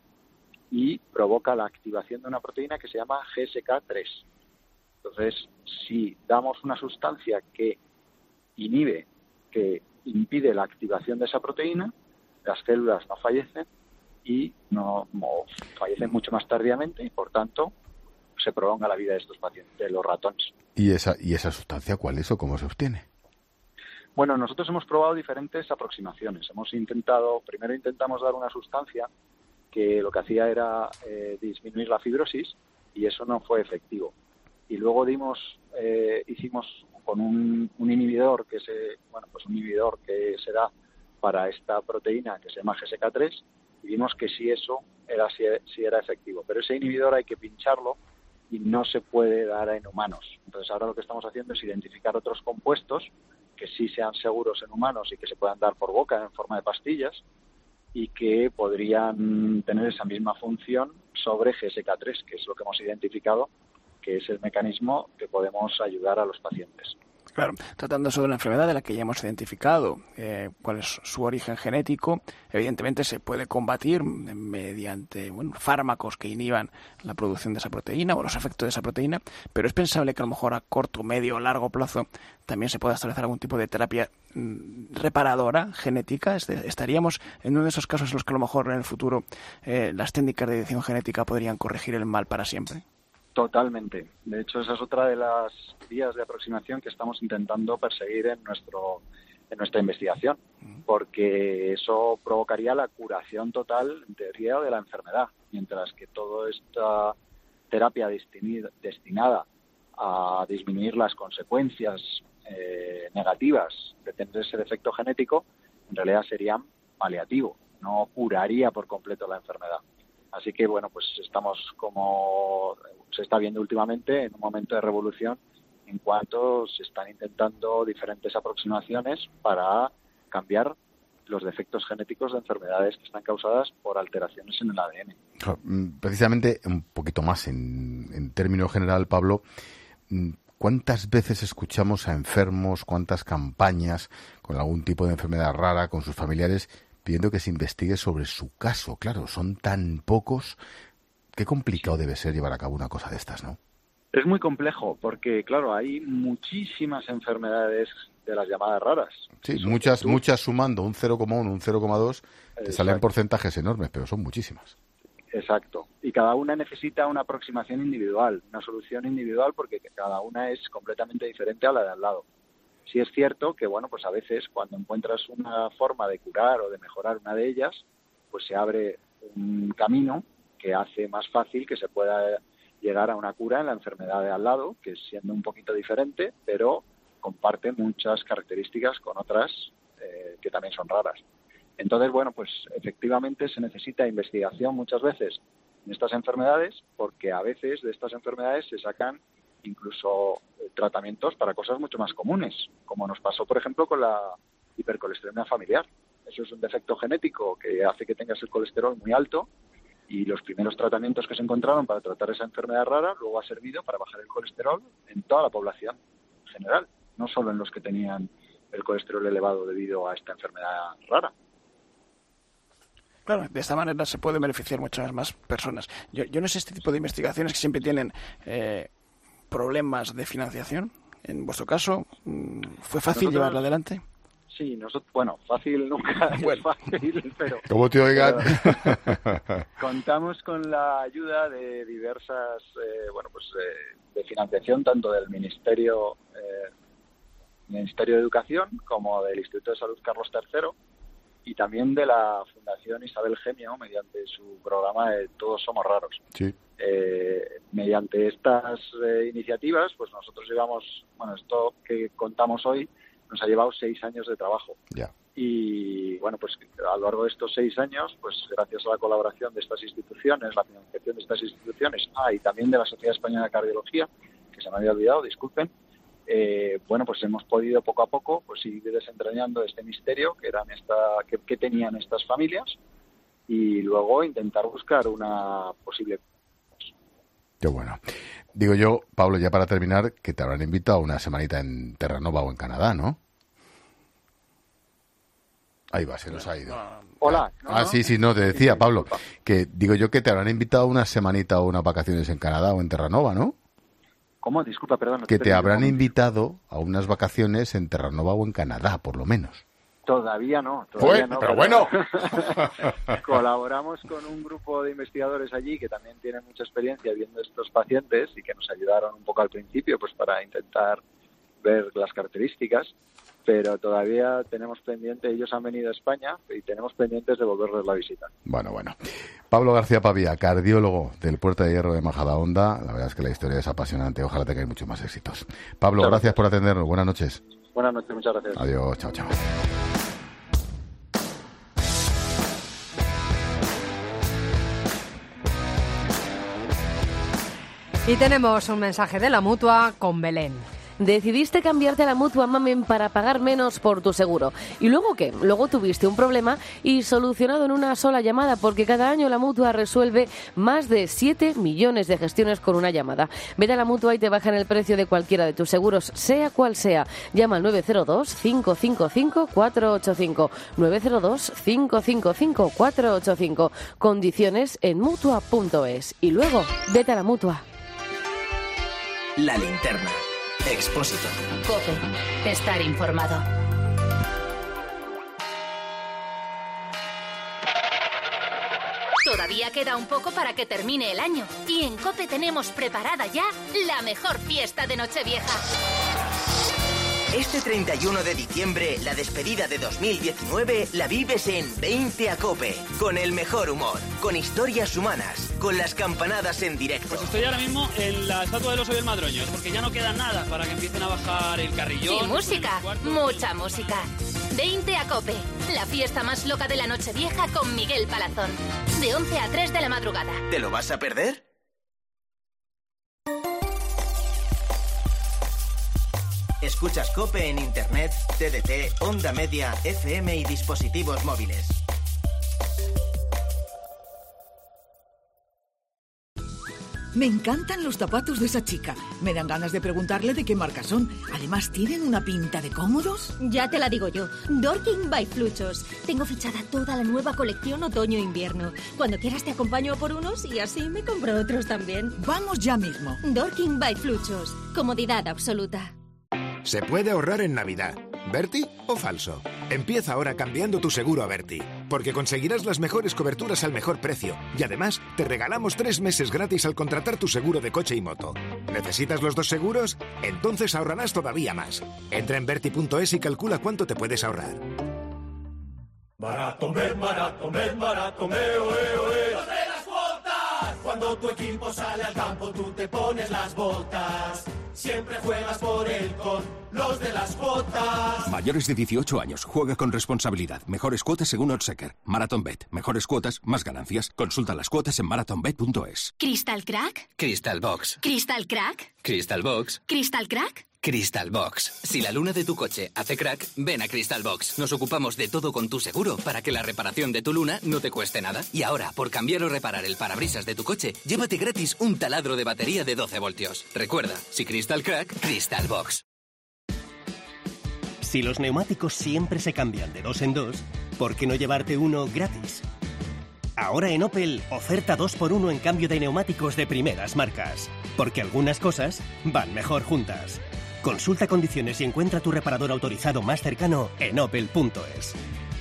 y provoca la activación de una proteína que se llama G S K tres. Entonces, si damos una sustancia que inhibe, que impide la activación de esa proteína, las células no fallecen y no, no fallecen mucho más tardíamente y, por tanto, se prolonga la vida de estos pacientes, de los ratones. ¿Y esa, y esa sustancia cuál es o cómo se obtiene? Bueno, nosotros hemos probado diferentes aproximaciones. Hemos intentado, primero intentamos dar una sustancia que lo que hacía era eh, disminuir la fibrosis y eso no fue efectivo. Y luego dimos, eh, hicimos con un, un inhibidor que se, bueno, pues un inhibidor que se da para esta proteína que se llama G S K tres y vimos que sí eso era sí, sí era efectivo. Pero ese inhibidor hay que pincharlo y no se puede dar en humanos. Entonces ahora lo que estamos haciendo es identificar otros compuestos que sí sean seguros en humanos y que se puedan dar por boca en forma de pastillas y que podrían tener esa misma función sobre G S K tres, que es lo que hemos identificado, que es el mecanismo que podemos ayudar a los pacientes. Claro, tratándose de una enfermedad de la que ya hemos identificado eh, cuál es su origen genético, evidentemente se puede combatir mediante bueno, fármacos que inhiban la producción de esa proteína o los efectos de esa proteína, pero es pensable que a lo mejor a corto, medio o largo plazo también se pueda establecer algún tipo de terapia mm, reparadora genética. Estaríamos en uno de esos casos en los que a lo mejor en el futuro eh, las técnicas de edición genética podrían corregir el mal para siempre. Totalmente. De hecho, esa es otra de las vías de aproximación que estamos intentando perseguir en nuestro en nuestra investigación, porque eso provocaría la curación total, en teoría, de la enfermedad, mientras que toda esta terapia destinida, destinada a disminuir las consecuencias eh, negativas de tener ese defecto genético, en realidad serían paliativo, no curaría por completo la enfermedad. Así que, bueno, pues estamos, como se está viendo últimamente, en un momento de revolución en cuanto se están intentando diferentes aproximaciones para cambiar los defectos genéticos de enfermedades que están causadas por alteraciones en el A D N. Precisamente, un poquito más en, en término general, Pablo, ¿cuántas veces escuchamos a enfermos, cuántas campañas con algún tipo de enfermedad rara, con sus familiares, pidiendo que se investigue sobre su caso? Claro, son tan pocos. Qué complicado debe ser llevar a cabo una cosa de estas, ¿no? Es muy complejo porque, claro, hay muchísimas enfermedades de las llamadas raras. Sí, muchas muchas sumando un cero coma uno, un cero coma dos, te salen porcentajes enormes, pero son muchísimas. Exacto. Y cada una necesita una aproximación individual, una solución individual, porque cada una es completamente diferente a la de al lado. Sí es cierto que, bueno, pues a veces cuando encuentras una forma de curar o de mejorar una de ellas, pues se abre un camino que hace más fácil que se pueda llegar a una cura en la enfermedad de al lado, que siendo un poquito diferente, pero comparte muchas características con otras eh, que también son raras. Entonces, bueno, pues efectivamente se necesita investigación muchas veces en estas enfermedades, porque a veces de estas enfermedades se sacan incluso eh, tratamientos para cosas mucho más comunes, como nos pasó, por ejemplo, con la hipercolesterolemia familiar. Eso es un defecto genético que hace que tengas el colesterol muy alto, y los primeros tratamientos que se encontraron para tratar esa enfermedad rara luego ha servido para bajar el colesterol en toda la población en general, no solo en los que tenían el colesterol elevado debido a esta enfermedad rara. Claro, de esta manera se pueden beneficiar muchas más personas. Yo, yo no sé este tipo de investigaciones que siempre tienen eh, problemas de financiación. En vuestro caso, ¿fue fácil Nosotros... llevarla adelante? Sí, nosotros, bueno, fácil nunca es fácil, pero... ¿Cómo te oigan? Contamos con la ayuda de diversas, eh, bueno, pues eh, de financiación, tanto del Ministerio, eh, Ministerio de Educación como del Instituto de Salud Carlos tercero, y también de la Fundación Isabel Gemio, mediante su programa de Todos Somos Raros. Sí. Eh, mediante estas eh, iniciativas, pues nosotros llevamos, bueno, esto que contamos hoy, nos ha llevado seis años de trabajo. Ya. Y bueno, pues a lo largo de estos seis años, pues gracias a la colaboración de estas instituciones, la financiación de estas instituciones, ah, y también de la Sociedad Española de Cardiología, que se me había olvidado, disculpen, eh, bueno, pues hemos podido poco a poco pues ir desentrañando este misterio que eran esta, que, que tenían estas familias, y luego intentar buscar una posible. Qué bueno. Digo yo, Pablo, ya para terminar, que te habrán invitado una semanita en Terranova o en Canadá, ¿no? Ahí va, se nos ha ido. Hola. ¿no? Ah, sí, sí, no, te decía, Pablo, que digo yo que te habrán invitado una semanita o unas vacaciones en Canadá o en Terranova, ¿no? ¿Cómo? Disculpa, perdón. No que te, te habrán invitado a unas vacaciones en Terranova o en Canadá, por lo menos. Todavía no. Todavía pues, no, pero bueno. Colaboramos con un grupo de investigadores allí que también tienen mucha experiencia viendo estos pacientes y que nos ayudaron un poco al principio pues para intentar ver las características, pero todavía tenemos pendiente, ellos han venido a España y tenemos pendientes de volverles la visita. Bueno, bueno. Pablo García Pavía, cardiólogo del Puerto de Hierro de Majadahonda. La verdad es que la historia es apasionante. Ojalá tengáis muchos más éxitos. Pablo, muchas gracias por atendernos. Buenas noches. Buenas noches, muchas gracias. Adiós, chao, chao. Y tenemos un mensaje de la Mutua con Belén. Decidiste cambiarte a la Mutua Mamen para pagar menos por tu seguro. ¿Y luego qué? Luego tuviste un problema y solucionado en una sola llamada, porque cada año la Mutua resuelve más de siete millones de gestiones con una llamada. Vete a la Mutua y te bajan el precio de cualquiera de tus seguros, sea cual sea. Llama al nueve cero dos, cinco cinco cinco, cuatro ocho cinco. nueve cero dos, cinco cinco cinco, cuatro ocho cinco. Condiciones en Mutua punto es. Y luego, vete a la Mutua. La linterna. Expósito. COPE. Estar informado. Todavía queda un poco para que termine el año. Y en COPE tenemos preparada ya la mejor fiesta de Nochevieja. Este treinta y uno de diciembre, la despedida de dos mil diecinueve la vives en veinte a Cope, con el mejor humor, con historias humanas, con las campanadas en directo. Pues estoy ahora mismo en la Estatua del Oso y el Madroño, porque ya no queda nada para que empiecen a bajar el carrillón. Y música, mucha música. veinte a Cope, la fiesta más loca de la Nochevieja con Miguel Palazón. De once a tres de la madrugada. ¿Te lo vas a perder? Escuchas COPE en Internet, T D T, Onda Media, F M y dispositivos móviles. Me encantan los zapatos de esa chica. Me dan ganas de preguntarle de qué marca son. Además, ¿tienen una pinta de cómodos? Ya te la digo yo. Dorking by Fluchos. Tengo fichada toda la nueva colección otoño-invierno. Cuando quieras te acompaño a por unos y así me compro otros también. Vamos ya mismo. Dorking by Fluchos. Comodidad absoluta. Se puede ahorrar en Navidad. ¿Berti o falso? Empieza ahora cambiando tu seguro a Berti, porque conseguirás las mejores coberturas al mejor precio y además te regalamos tres meses gratis al contratar tu seguro de coche y moto. ¿Necesitas los dos seguros? Entonces ahorrarás todavía más. Entra en berti punto es y calcula cuánto te puedes ahorrar. Barato Med, barato Med, barato Med, oe, oe. ¡Los de las cuotas! Cuando tu equipo sale al campo tú te pones las botas. Siempre juegas por él con los de las cuotas. Mayores de dieciocho años. Juega con responsabilidad. Mejores cuotas según Oddschecker. MarathonBet. Mejores cuotas, más ganancias. Consulta las cuotas en marathon bet punto es. ¿Crystal Crack? Crystal Box. ¿Crystal Crack? Crystal Box. ¿Crystal Crack? Crystal Box. Si la luna de tu coche hace crack, ven a Crystal Box. Nos ocupamos de todo con tu seguro para que la reparación de tu luna no te cueste nada. Y ahora, por cambiar o reparar el parabrisas de tu coche, llévate gratis un taladro de batería de doce voltios. Recuerda, si Crystal Crack, Crystal Box. Si los neumáticos siempre se cambian de dos en dos, ¿por qué no llevarte uno gratis? Ahora en Opel, oferta dos por uno en cambio de neumáticos de primeras marcas. Porque algunas cosas van mejor juntas. Consulta condiciones y encuentra tu reparador autorizado más cercano en opel punto es.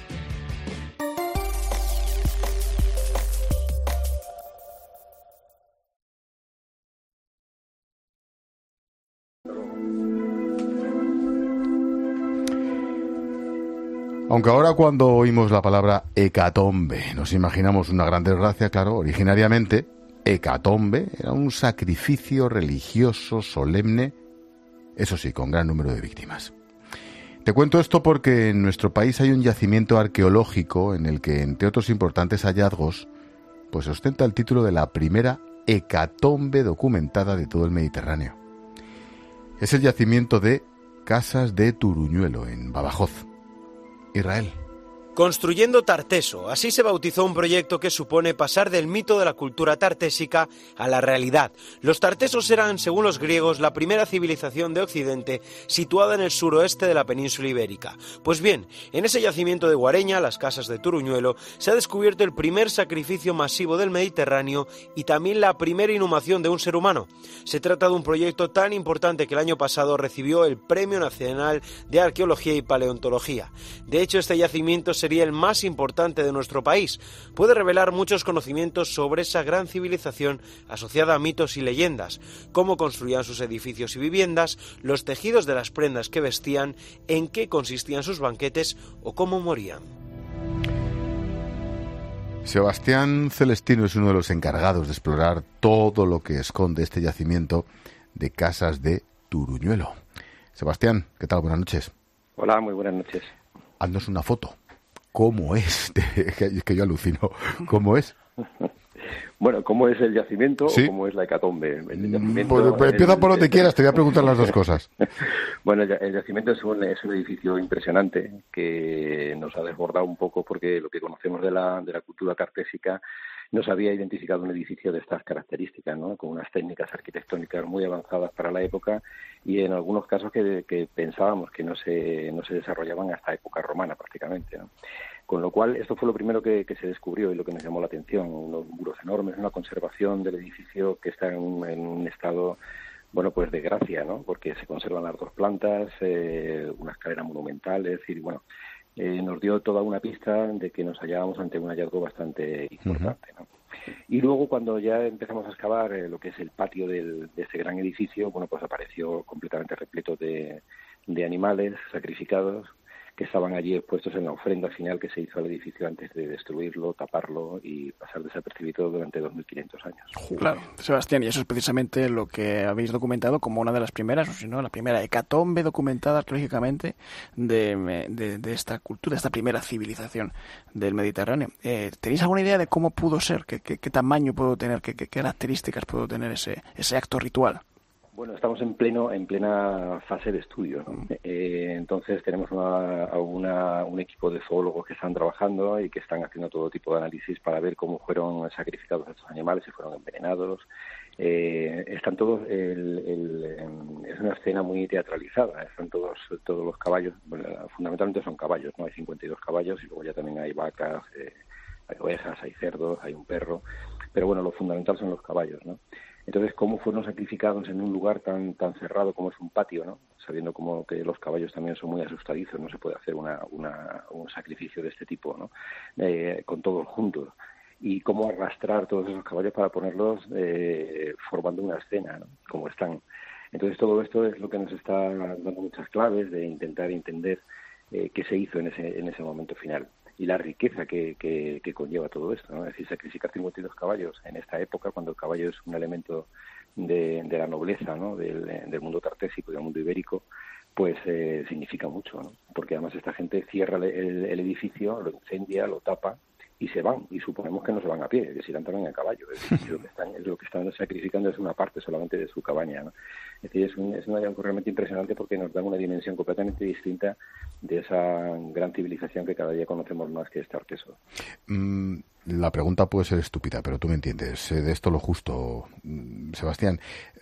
Aunque ahora cuando oímos la palabra hecatombe nos imaginamos una gran desgracia, claro, originariamente hecatombe era un sacrificio religioso solemne, eso sí, con gran número de víctimas. Te cuento esto porque en nuestro país hay un yacimiento arqueológico en el que, entre otros importantes hallazgos, pues ostenta el título de la primera hecatombe documentada de todo el Mediterráneo. Es el yacimiento de Casas de Turuñuelo, en Badajoz, Israel. Construyendo Tarteso, así se bautizó un proyecto que supone pasar del mito de la cultura tartésica a la realidad. Los tartesos eran, según los griegos, la primera civilización de Occidente situada en el suroeste de la península ibérica. Pues bien, en ese yacimiento de Guareña, las Casas de Turuñuelo, se ha descubierto el primer sacrificio masivo del Mediterráneo y también la primera inhumación de un ser humano. Se trata de un proyecto tan importante que el año pasado recibió el Premio Nacional de Arqueología y Paleontología. De hecho, este yacimiento sería el más importante de nuestro país. Puede revelar muchos conocimientos sobre esa gran civilización asociada a mitos y leyendas, cómo construían sus edificios y viviendas, los tejidos de las prendas que vestían, en qué consistían sus banquetes o cómo morían. Sebastián Celestino es uno de los encargados de explorar todo lo que esconde este yacimiento de Casas de Turuñuelo. Sebastián, ¿qué tal? Buenas noches. Hola, muy buenas noches. Haznos una foto. ¿Cómo es? Es que yo alucino. ¿Cómo es? Bueno, ¿cómo es el yacimiento ¿Sí? o cómo es la hecatombe? El yacimiento, pues, pues empieza el, por donde el, quieras, te voy a preguntar las dos cosas. Bueno, el, el yacimiento es un, es un edificio impresionante que nos ha desbordado un poco porque lo que conocemos de la, de la cultura tartésica no se había identificado un edificio de estas características, ¿no? Con unas técnicas arquitectónicas muy avanzadas para la época y en algunos casos que, que pensábamos que no se, no se desarrollaban hasta época romana prácticamente, ¿no? Con lo cual, esto fue lo primero que, que se descubrió y lo que nos llamó la atención, unos muros enormes, una conservación del edificio que está en un, en un estado, bueno, pues de gracia, ¿no? Porque se conservan las dos plantas, eh, una escalera monumental, es decir, bueno, eh, nos dio toda una pista de que nos hallábamos ante un hallazgo bastante importante, ¿no? Y luego, cuando ya empezamos a excavar eh, lo que es el patio del, de este gran edificio, bueno, pues apareció completamente repleto de, de animales sacrificados que estaban allí expuestos en la ofrenda final que se hizo al edificio antes de destruirlo, taparlo y pasar desapercibido durante dos mil quinientos años. Claro, Sebastián, y eso es precisamente lo que habéis documentado como una de las primeras, o si no, la primera hecatombe documentada arqueológicamente de, de, de esta cultura, de esta primera civilización del Mediterráneo. Eh, ¿Tenéis alguna idea de cómo pudo ser, qué, qué, qué tamaño pudo tener, qué, qué características pudo tener ese, ese acto ritual? Bueno, estamos en pleno en plena fase de estudio, ¿no? Eh, entonces tenemos una, una, un equipo de zoólogos que están trabajando y que están haciendo todo tipo de análisis para ver cómo fueron sacrificados estos animales, si fueron envenenados. Eh, están todos, el, el, es una escena muy teatralizada, están todos todos los caballos, bueno, fundamentalmente son caballos, ¿no? Hay cincuenta y dos caballos y luego ya también hay vacas, eh, hay ovejas, hay cerdos, hay un perro, pero bueno, lo fundamental son los caballos, ¿no? Entonces, ¿cómo fueron sacrificados en un lugar tan tan cerrado como es un patio, ¿no? Sabiendo como que los caballos también son muy asustadizos, no se puede hacer una, una, un sacrificio de este tipo, ¿no? Eh, con todos juntos. Y cómo arrastrar todos esos caballos para ponerlos eh, formando una escena, ¿no? Como están. Entonces, todo esto es lo que nos está dando muchas claves de intentar entender eh, qué se hizo en ese en ese momento final. Y la riqueza que, que, que conlleva todo esto, ¿no? Es decir, sacrificar cincuenta y dos caballos en esta época, cuando el caballo es un elemento de, de la nobleza, ¿no? del, del mundo tartésico y del mundo ibérico, pues eh, significa mucho, ¿no? Porque además esta gente cierra el, el edificio, lo incendia, lo tapa y se van, y suponemos que no se van a pie, que se irán también a caballo. Es decir, lo que están, lo que están sacrificando es una parte solamente de su cabaña, ¿no? Es decir, es un, es un hallazgo realmente impresionante porque nos da una dimensión completamente distinta de esa gran civilización que cada día conocemos más, que es Tarteso. Mm, la pregunta puede ser estúpida, pero tú me entiendes. Sé de esto lo justo, Sebastián.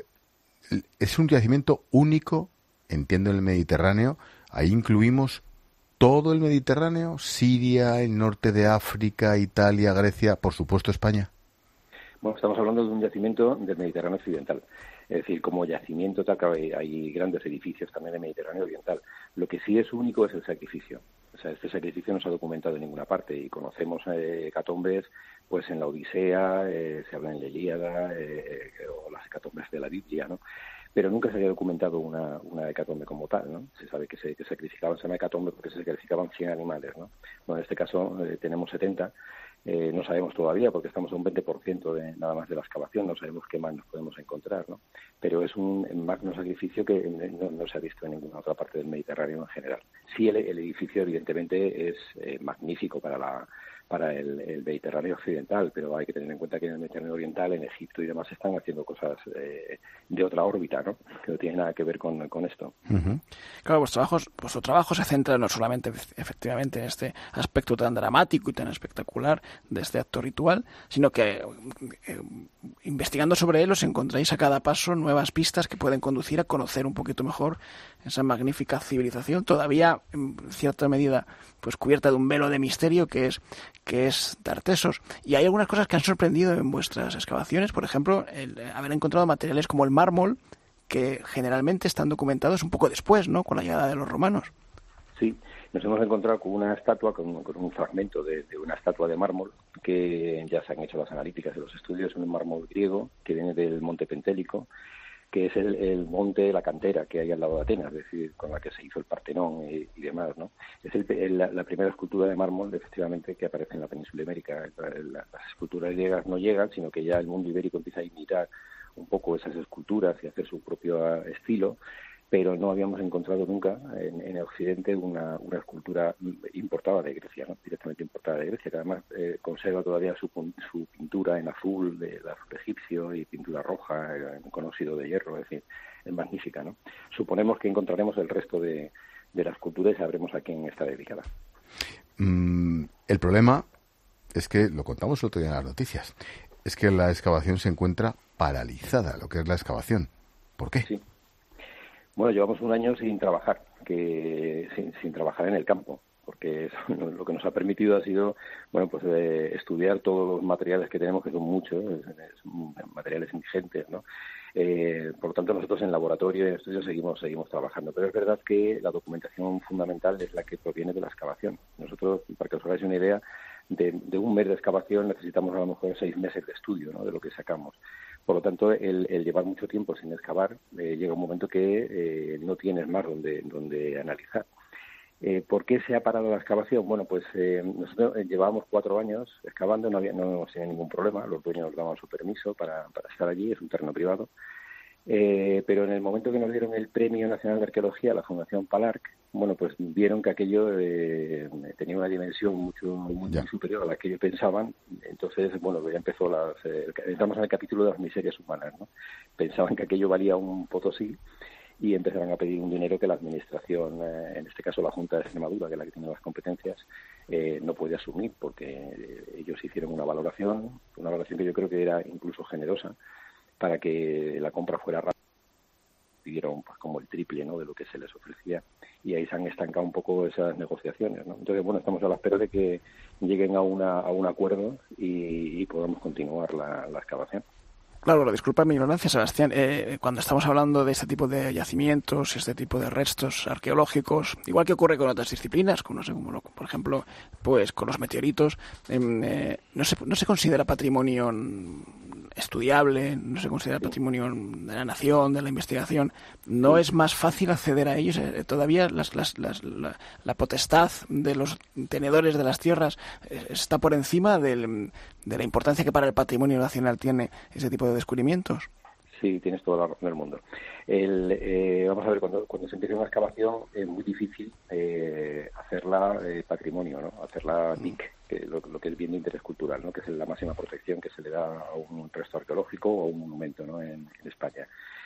Es un yacimiento único, entiendo, en el Mediterráneo. Ahí incluimos todo el Mediterráneo, Siria, el norte de África, Italia, Grecia, por supuesto España. Bueno, estamos hablando de un yacimiento del Mediterráneo occidental. Es decir, como yacimiento tal, hay, hay grandes edificios también del Mediterráneo oriental. Lo que sí es único es el sacrificio. O sea, este sacrificio no se ha documentado en ninguna parte y conocemos eh, hecatombes, pues en la Odisea, eh, se habla en la Ilíada, eh, o las hecatombes de la Biblia, ¿no? Pero nunca se había documentado una, una hecatombe como tal, ¿no? Se sabe que se que sacrificaban, se llama hecatombe porque se sacrificaban cien animales, ¿no? Bueno, en este caso eh, tenemos setenta, eh, no sabemos todavía porque estamos a un veinte por ciento de, nada más de la excavación, no sabemos qué más nos podemos encontrar, ¿no? Pero es un magno sacrificio que no, no se ha visto en ninguna otra parte del Mediterráneo en general. Sí, el, el edificio evidentemente es eh, magnífico para la para el, el Mediterráneo occidental, pero hay que tener en cuenta que en el Mediterráneo oriental, en Egipto y demás, están haciendo cosas eh, de otra órbita, ¿no? Que no tiene nada que ver con, con esto. Uh-huh. Claro, vuestro trabajo, vuestro trabajo se centra no solamente efectivamente en este aspecto tan dramático y tan espectacular de este acto ritual, sino que eh, investigando sobre él os encontráis a cada paso nuevas pistas que pueden conducir a conocer un poquito mejor esa magnífica civilización, todavía en cierta medida pues cubierta de un velo de misterio que es que es Tartesos. Y hay algunas cosas que han sorprendido en vuestras excavaciones, por ejemplo, el haber encontrado materiales como el mármol, que generalmente están documentados un poco después, ¿no?, con la llegada de los romanos. Sí, nos hemos encontrado con una estatua, con, con un fragmento de, de una estatua de mármol, que ya se han hecho las analíticas de los estudios, un mármol griego que viene del Monte Pentélico, que es el, el monte, la cantera que hay al lado de Atenas, es decir, con la que se hizo el Partenón y, y demás, ¿no? Es el, el, la, la primera escultura de mármol, efectivamente, que aparece en la península ibérica. La, la, las esculturas griegas no llegan, sino que ya el mundo ibérico empieza a imitar un poco esas esculturas y hacer su propio estilo, pero no habíamos encontrado nunca en, en Occidente una, una escultura importada de Grecia, ¿no? Directamente importada de Grecia, que además eh, conserva todavía su, su pintura en azul de, de azul egipcio y pintura roja eh, con óxido de hierro, es decir, es magnífica, ¿no? Suponemos que encontraremos el resto de, de la escultura y sabremos a quién está dedicada. Mm, el problema es que, lo contamos el otro día en las noticias, es que la excavación se encuentra paralizada, lo que es la excavación. ¿Por qué? Sí. Bueno, llevamos un año sin trabajar, que sin, sin trabajar en el campo, porque eso, lo que nos ha permitido ha sido, bueno, pues eh, estudiar todos los materiales que tenemos, que son muchos, son materiales ingentes, ¿no? Eh, por lo tanto, nosotros en laboratorio y en estudio seguimos seguimos trabajando, pero es verdad que la documentación fundamental es la que proviene de la excavación. Nosotros, para que os hagáis una idea, de, de un mes de excavación necesitamos a lo mejor seis meses de estudio, ¿no?, de lo que sacamos. Por lo tanto, el, el llevar mucho tiempo sin excavar, eh, llega un momento que eh, no tienes más donde, donde analizar. Eh, ¿Por qué se ha parado la excavación? Bueno, pues eh, nosotros llevábamos cuatro años excavando, no había no tenía ningún problema, los dueños nos daban su permiso para, para estar allí, es un terreno privado. Eh, pero en el momento que nos dieron el Premio Nacional de Arqueología, la Fundación Palarc, bueno, pues vieron que aquello eh, tenía una dimensión mucho muy, muy superior a la que ellos pensaban. Entonces, bueno, ya empezó las, eh, entramos en el capítulo de las miserias humanas, ¿no? Pensaban que aquello valía un potosí y empezaron a pedir un dinero que la administración, eh, en este caso la Junta de Extremadura, que es la que tiene las competencias, eh, no puede asumir, porque eh, ellos hicieron una valoración, una valoración que yo creo que era incluso generosa, para que la compra fuera rápida. Pidieron pues como el triple, ¿no?, de lo que se les ofrecía, y ahí se han estancado un poco esas negociaciones, ¿no? Entonces, bueno, estamos a la espera de que lleguen a una a un acuerdo y, y podamos continuar la, la excavación. Claro, disculpa mi ignorancia, Sebastián. Eh, cuando estamos hablando de este tipo de yacimientos, este tipo de restos arqueológicos, igual que ocurre con otras disciplinas, como, no sé, como lo, por ejemplo, pues con los meteoritos, eh, no se no se considera patrimonio estudiable, no se considera patrimonio de la nación, de la investigación. ¿No es más fácil acceder a ellos? Eh, todavía las, las, las, la, la potestad de los tenedores de las tierras eh, está por encima del, de la importancia que para el patrimonio nacional tiene ese tipo de descubrimientos. Sí, tienes toda la razón del mundo. El, eh, vamos a ver, cuando, cuando se empieza una excavación es muy difícil eh, hacerla eh, patrimonio, ¿no? Hacerla B I C, que lo, lo que es bien de interés cultural, ¿no?, que es la máxima protección que se le da a un resto arqueológico o a un monumento, ¿no?, en, en España.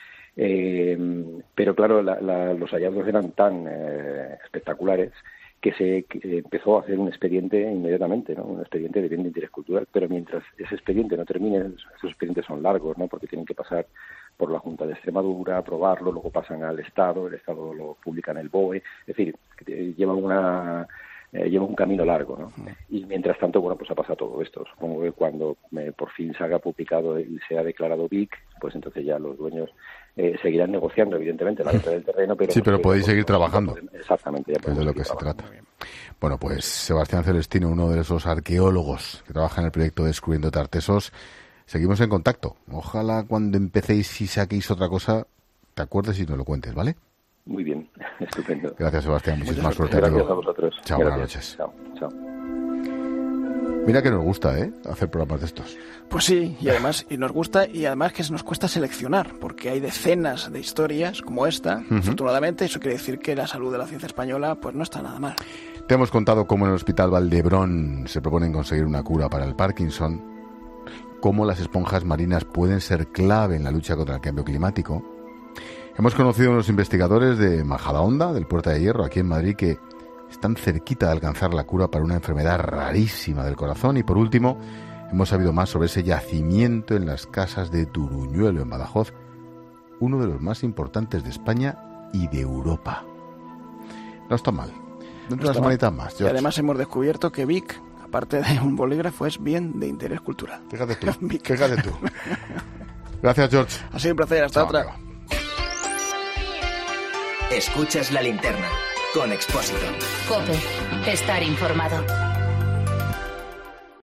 Eh, pero claro, la, la, los hallazgos eran tan eh, espectaculares que se que empezó a hacer un expediente inmediatamente, ¿no?, un expediente de bien de interés cultural, pero mientras ese expediente no termine, esos expedientes son largos, ¿no?, porque tienen que pasar por la Junta de Extremadura, aprobarlo, luego pasan al Estado, el Estado lo publica en el B O E, es decir, que llevan una eh, lleva un camino largo, ¿no? Y mientras tanto, bueno, pues ha pasado todo esto. Supongo que cuando eh, por fin se haga publicado y se ha declarado B I C, pues entonces ya los dueños eh, seguirán negociando, evidentemente, la venta del terreno, pero... Sí, pero podéis seguir trabajando. Exactamente. Ya es de lo que se trata. Bueno, pues Sebastián Celestino, uno de esos arqueólogos que trabaja en el proyecto Descubriendo Tartesos, seguimos en contacto. Ojalá cuando empecéis y saquéis otra cosa, te acuerdes y nos lo cuentes, ¿vale? Muy bien, estupendo. Gracias, Sebastián. Muchísima suerte. Gracias a vosotros. Chao, Gracias. buenas noches. Chao, chao. Mira que nos gusta, ¿eh?, hacer programas de estos. Pues sí, y además y nos gusta y además que nos cuesta seleccionar, porque hay decenas de historias como esta. Uh-huh. Afortunadamente, eso quiere decir que la salud de la ciencia española pues no está nada mal. Te hemos contado cómo en el Hospital Valdebrón se proponen conseguir una cura para el Parkinson, cómo las esponjas marinas pueden ser clave en la lucha contra el cambio climático. Hemos conocido a unos investigadores de Majadahonda, del Puerta de Hierro, aquí en Madrid, que están cerquita de alcanzar la cura para una enfermedad rarísima del corazón. Y por último, hemos sabido más sobre ese yacimiento en las casas de Turuñuelo, en Badajoz, uno de los más importantes de España y de Europa. No está mal. Dentro de una semanita más, George. Y además hemos descubierto que B I C, aparte de un bolígrafo, es bien de interés cultural. Fíjate tú, fíjate tú. Gracias, George. Ha sido un placer, hasta Chao, otra. Amigo. Escuchas La Linterna con Expósito. COPE. Estar informado.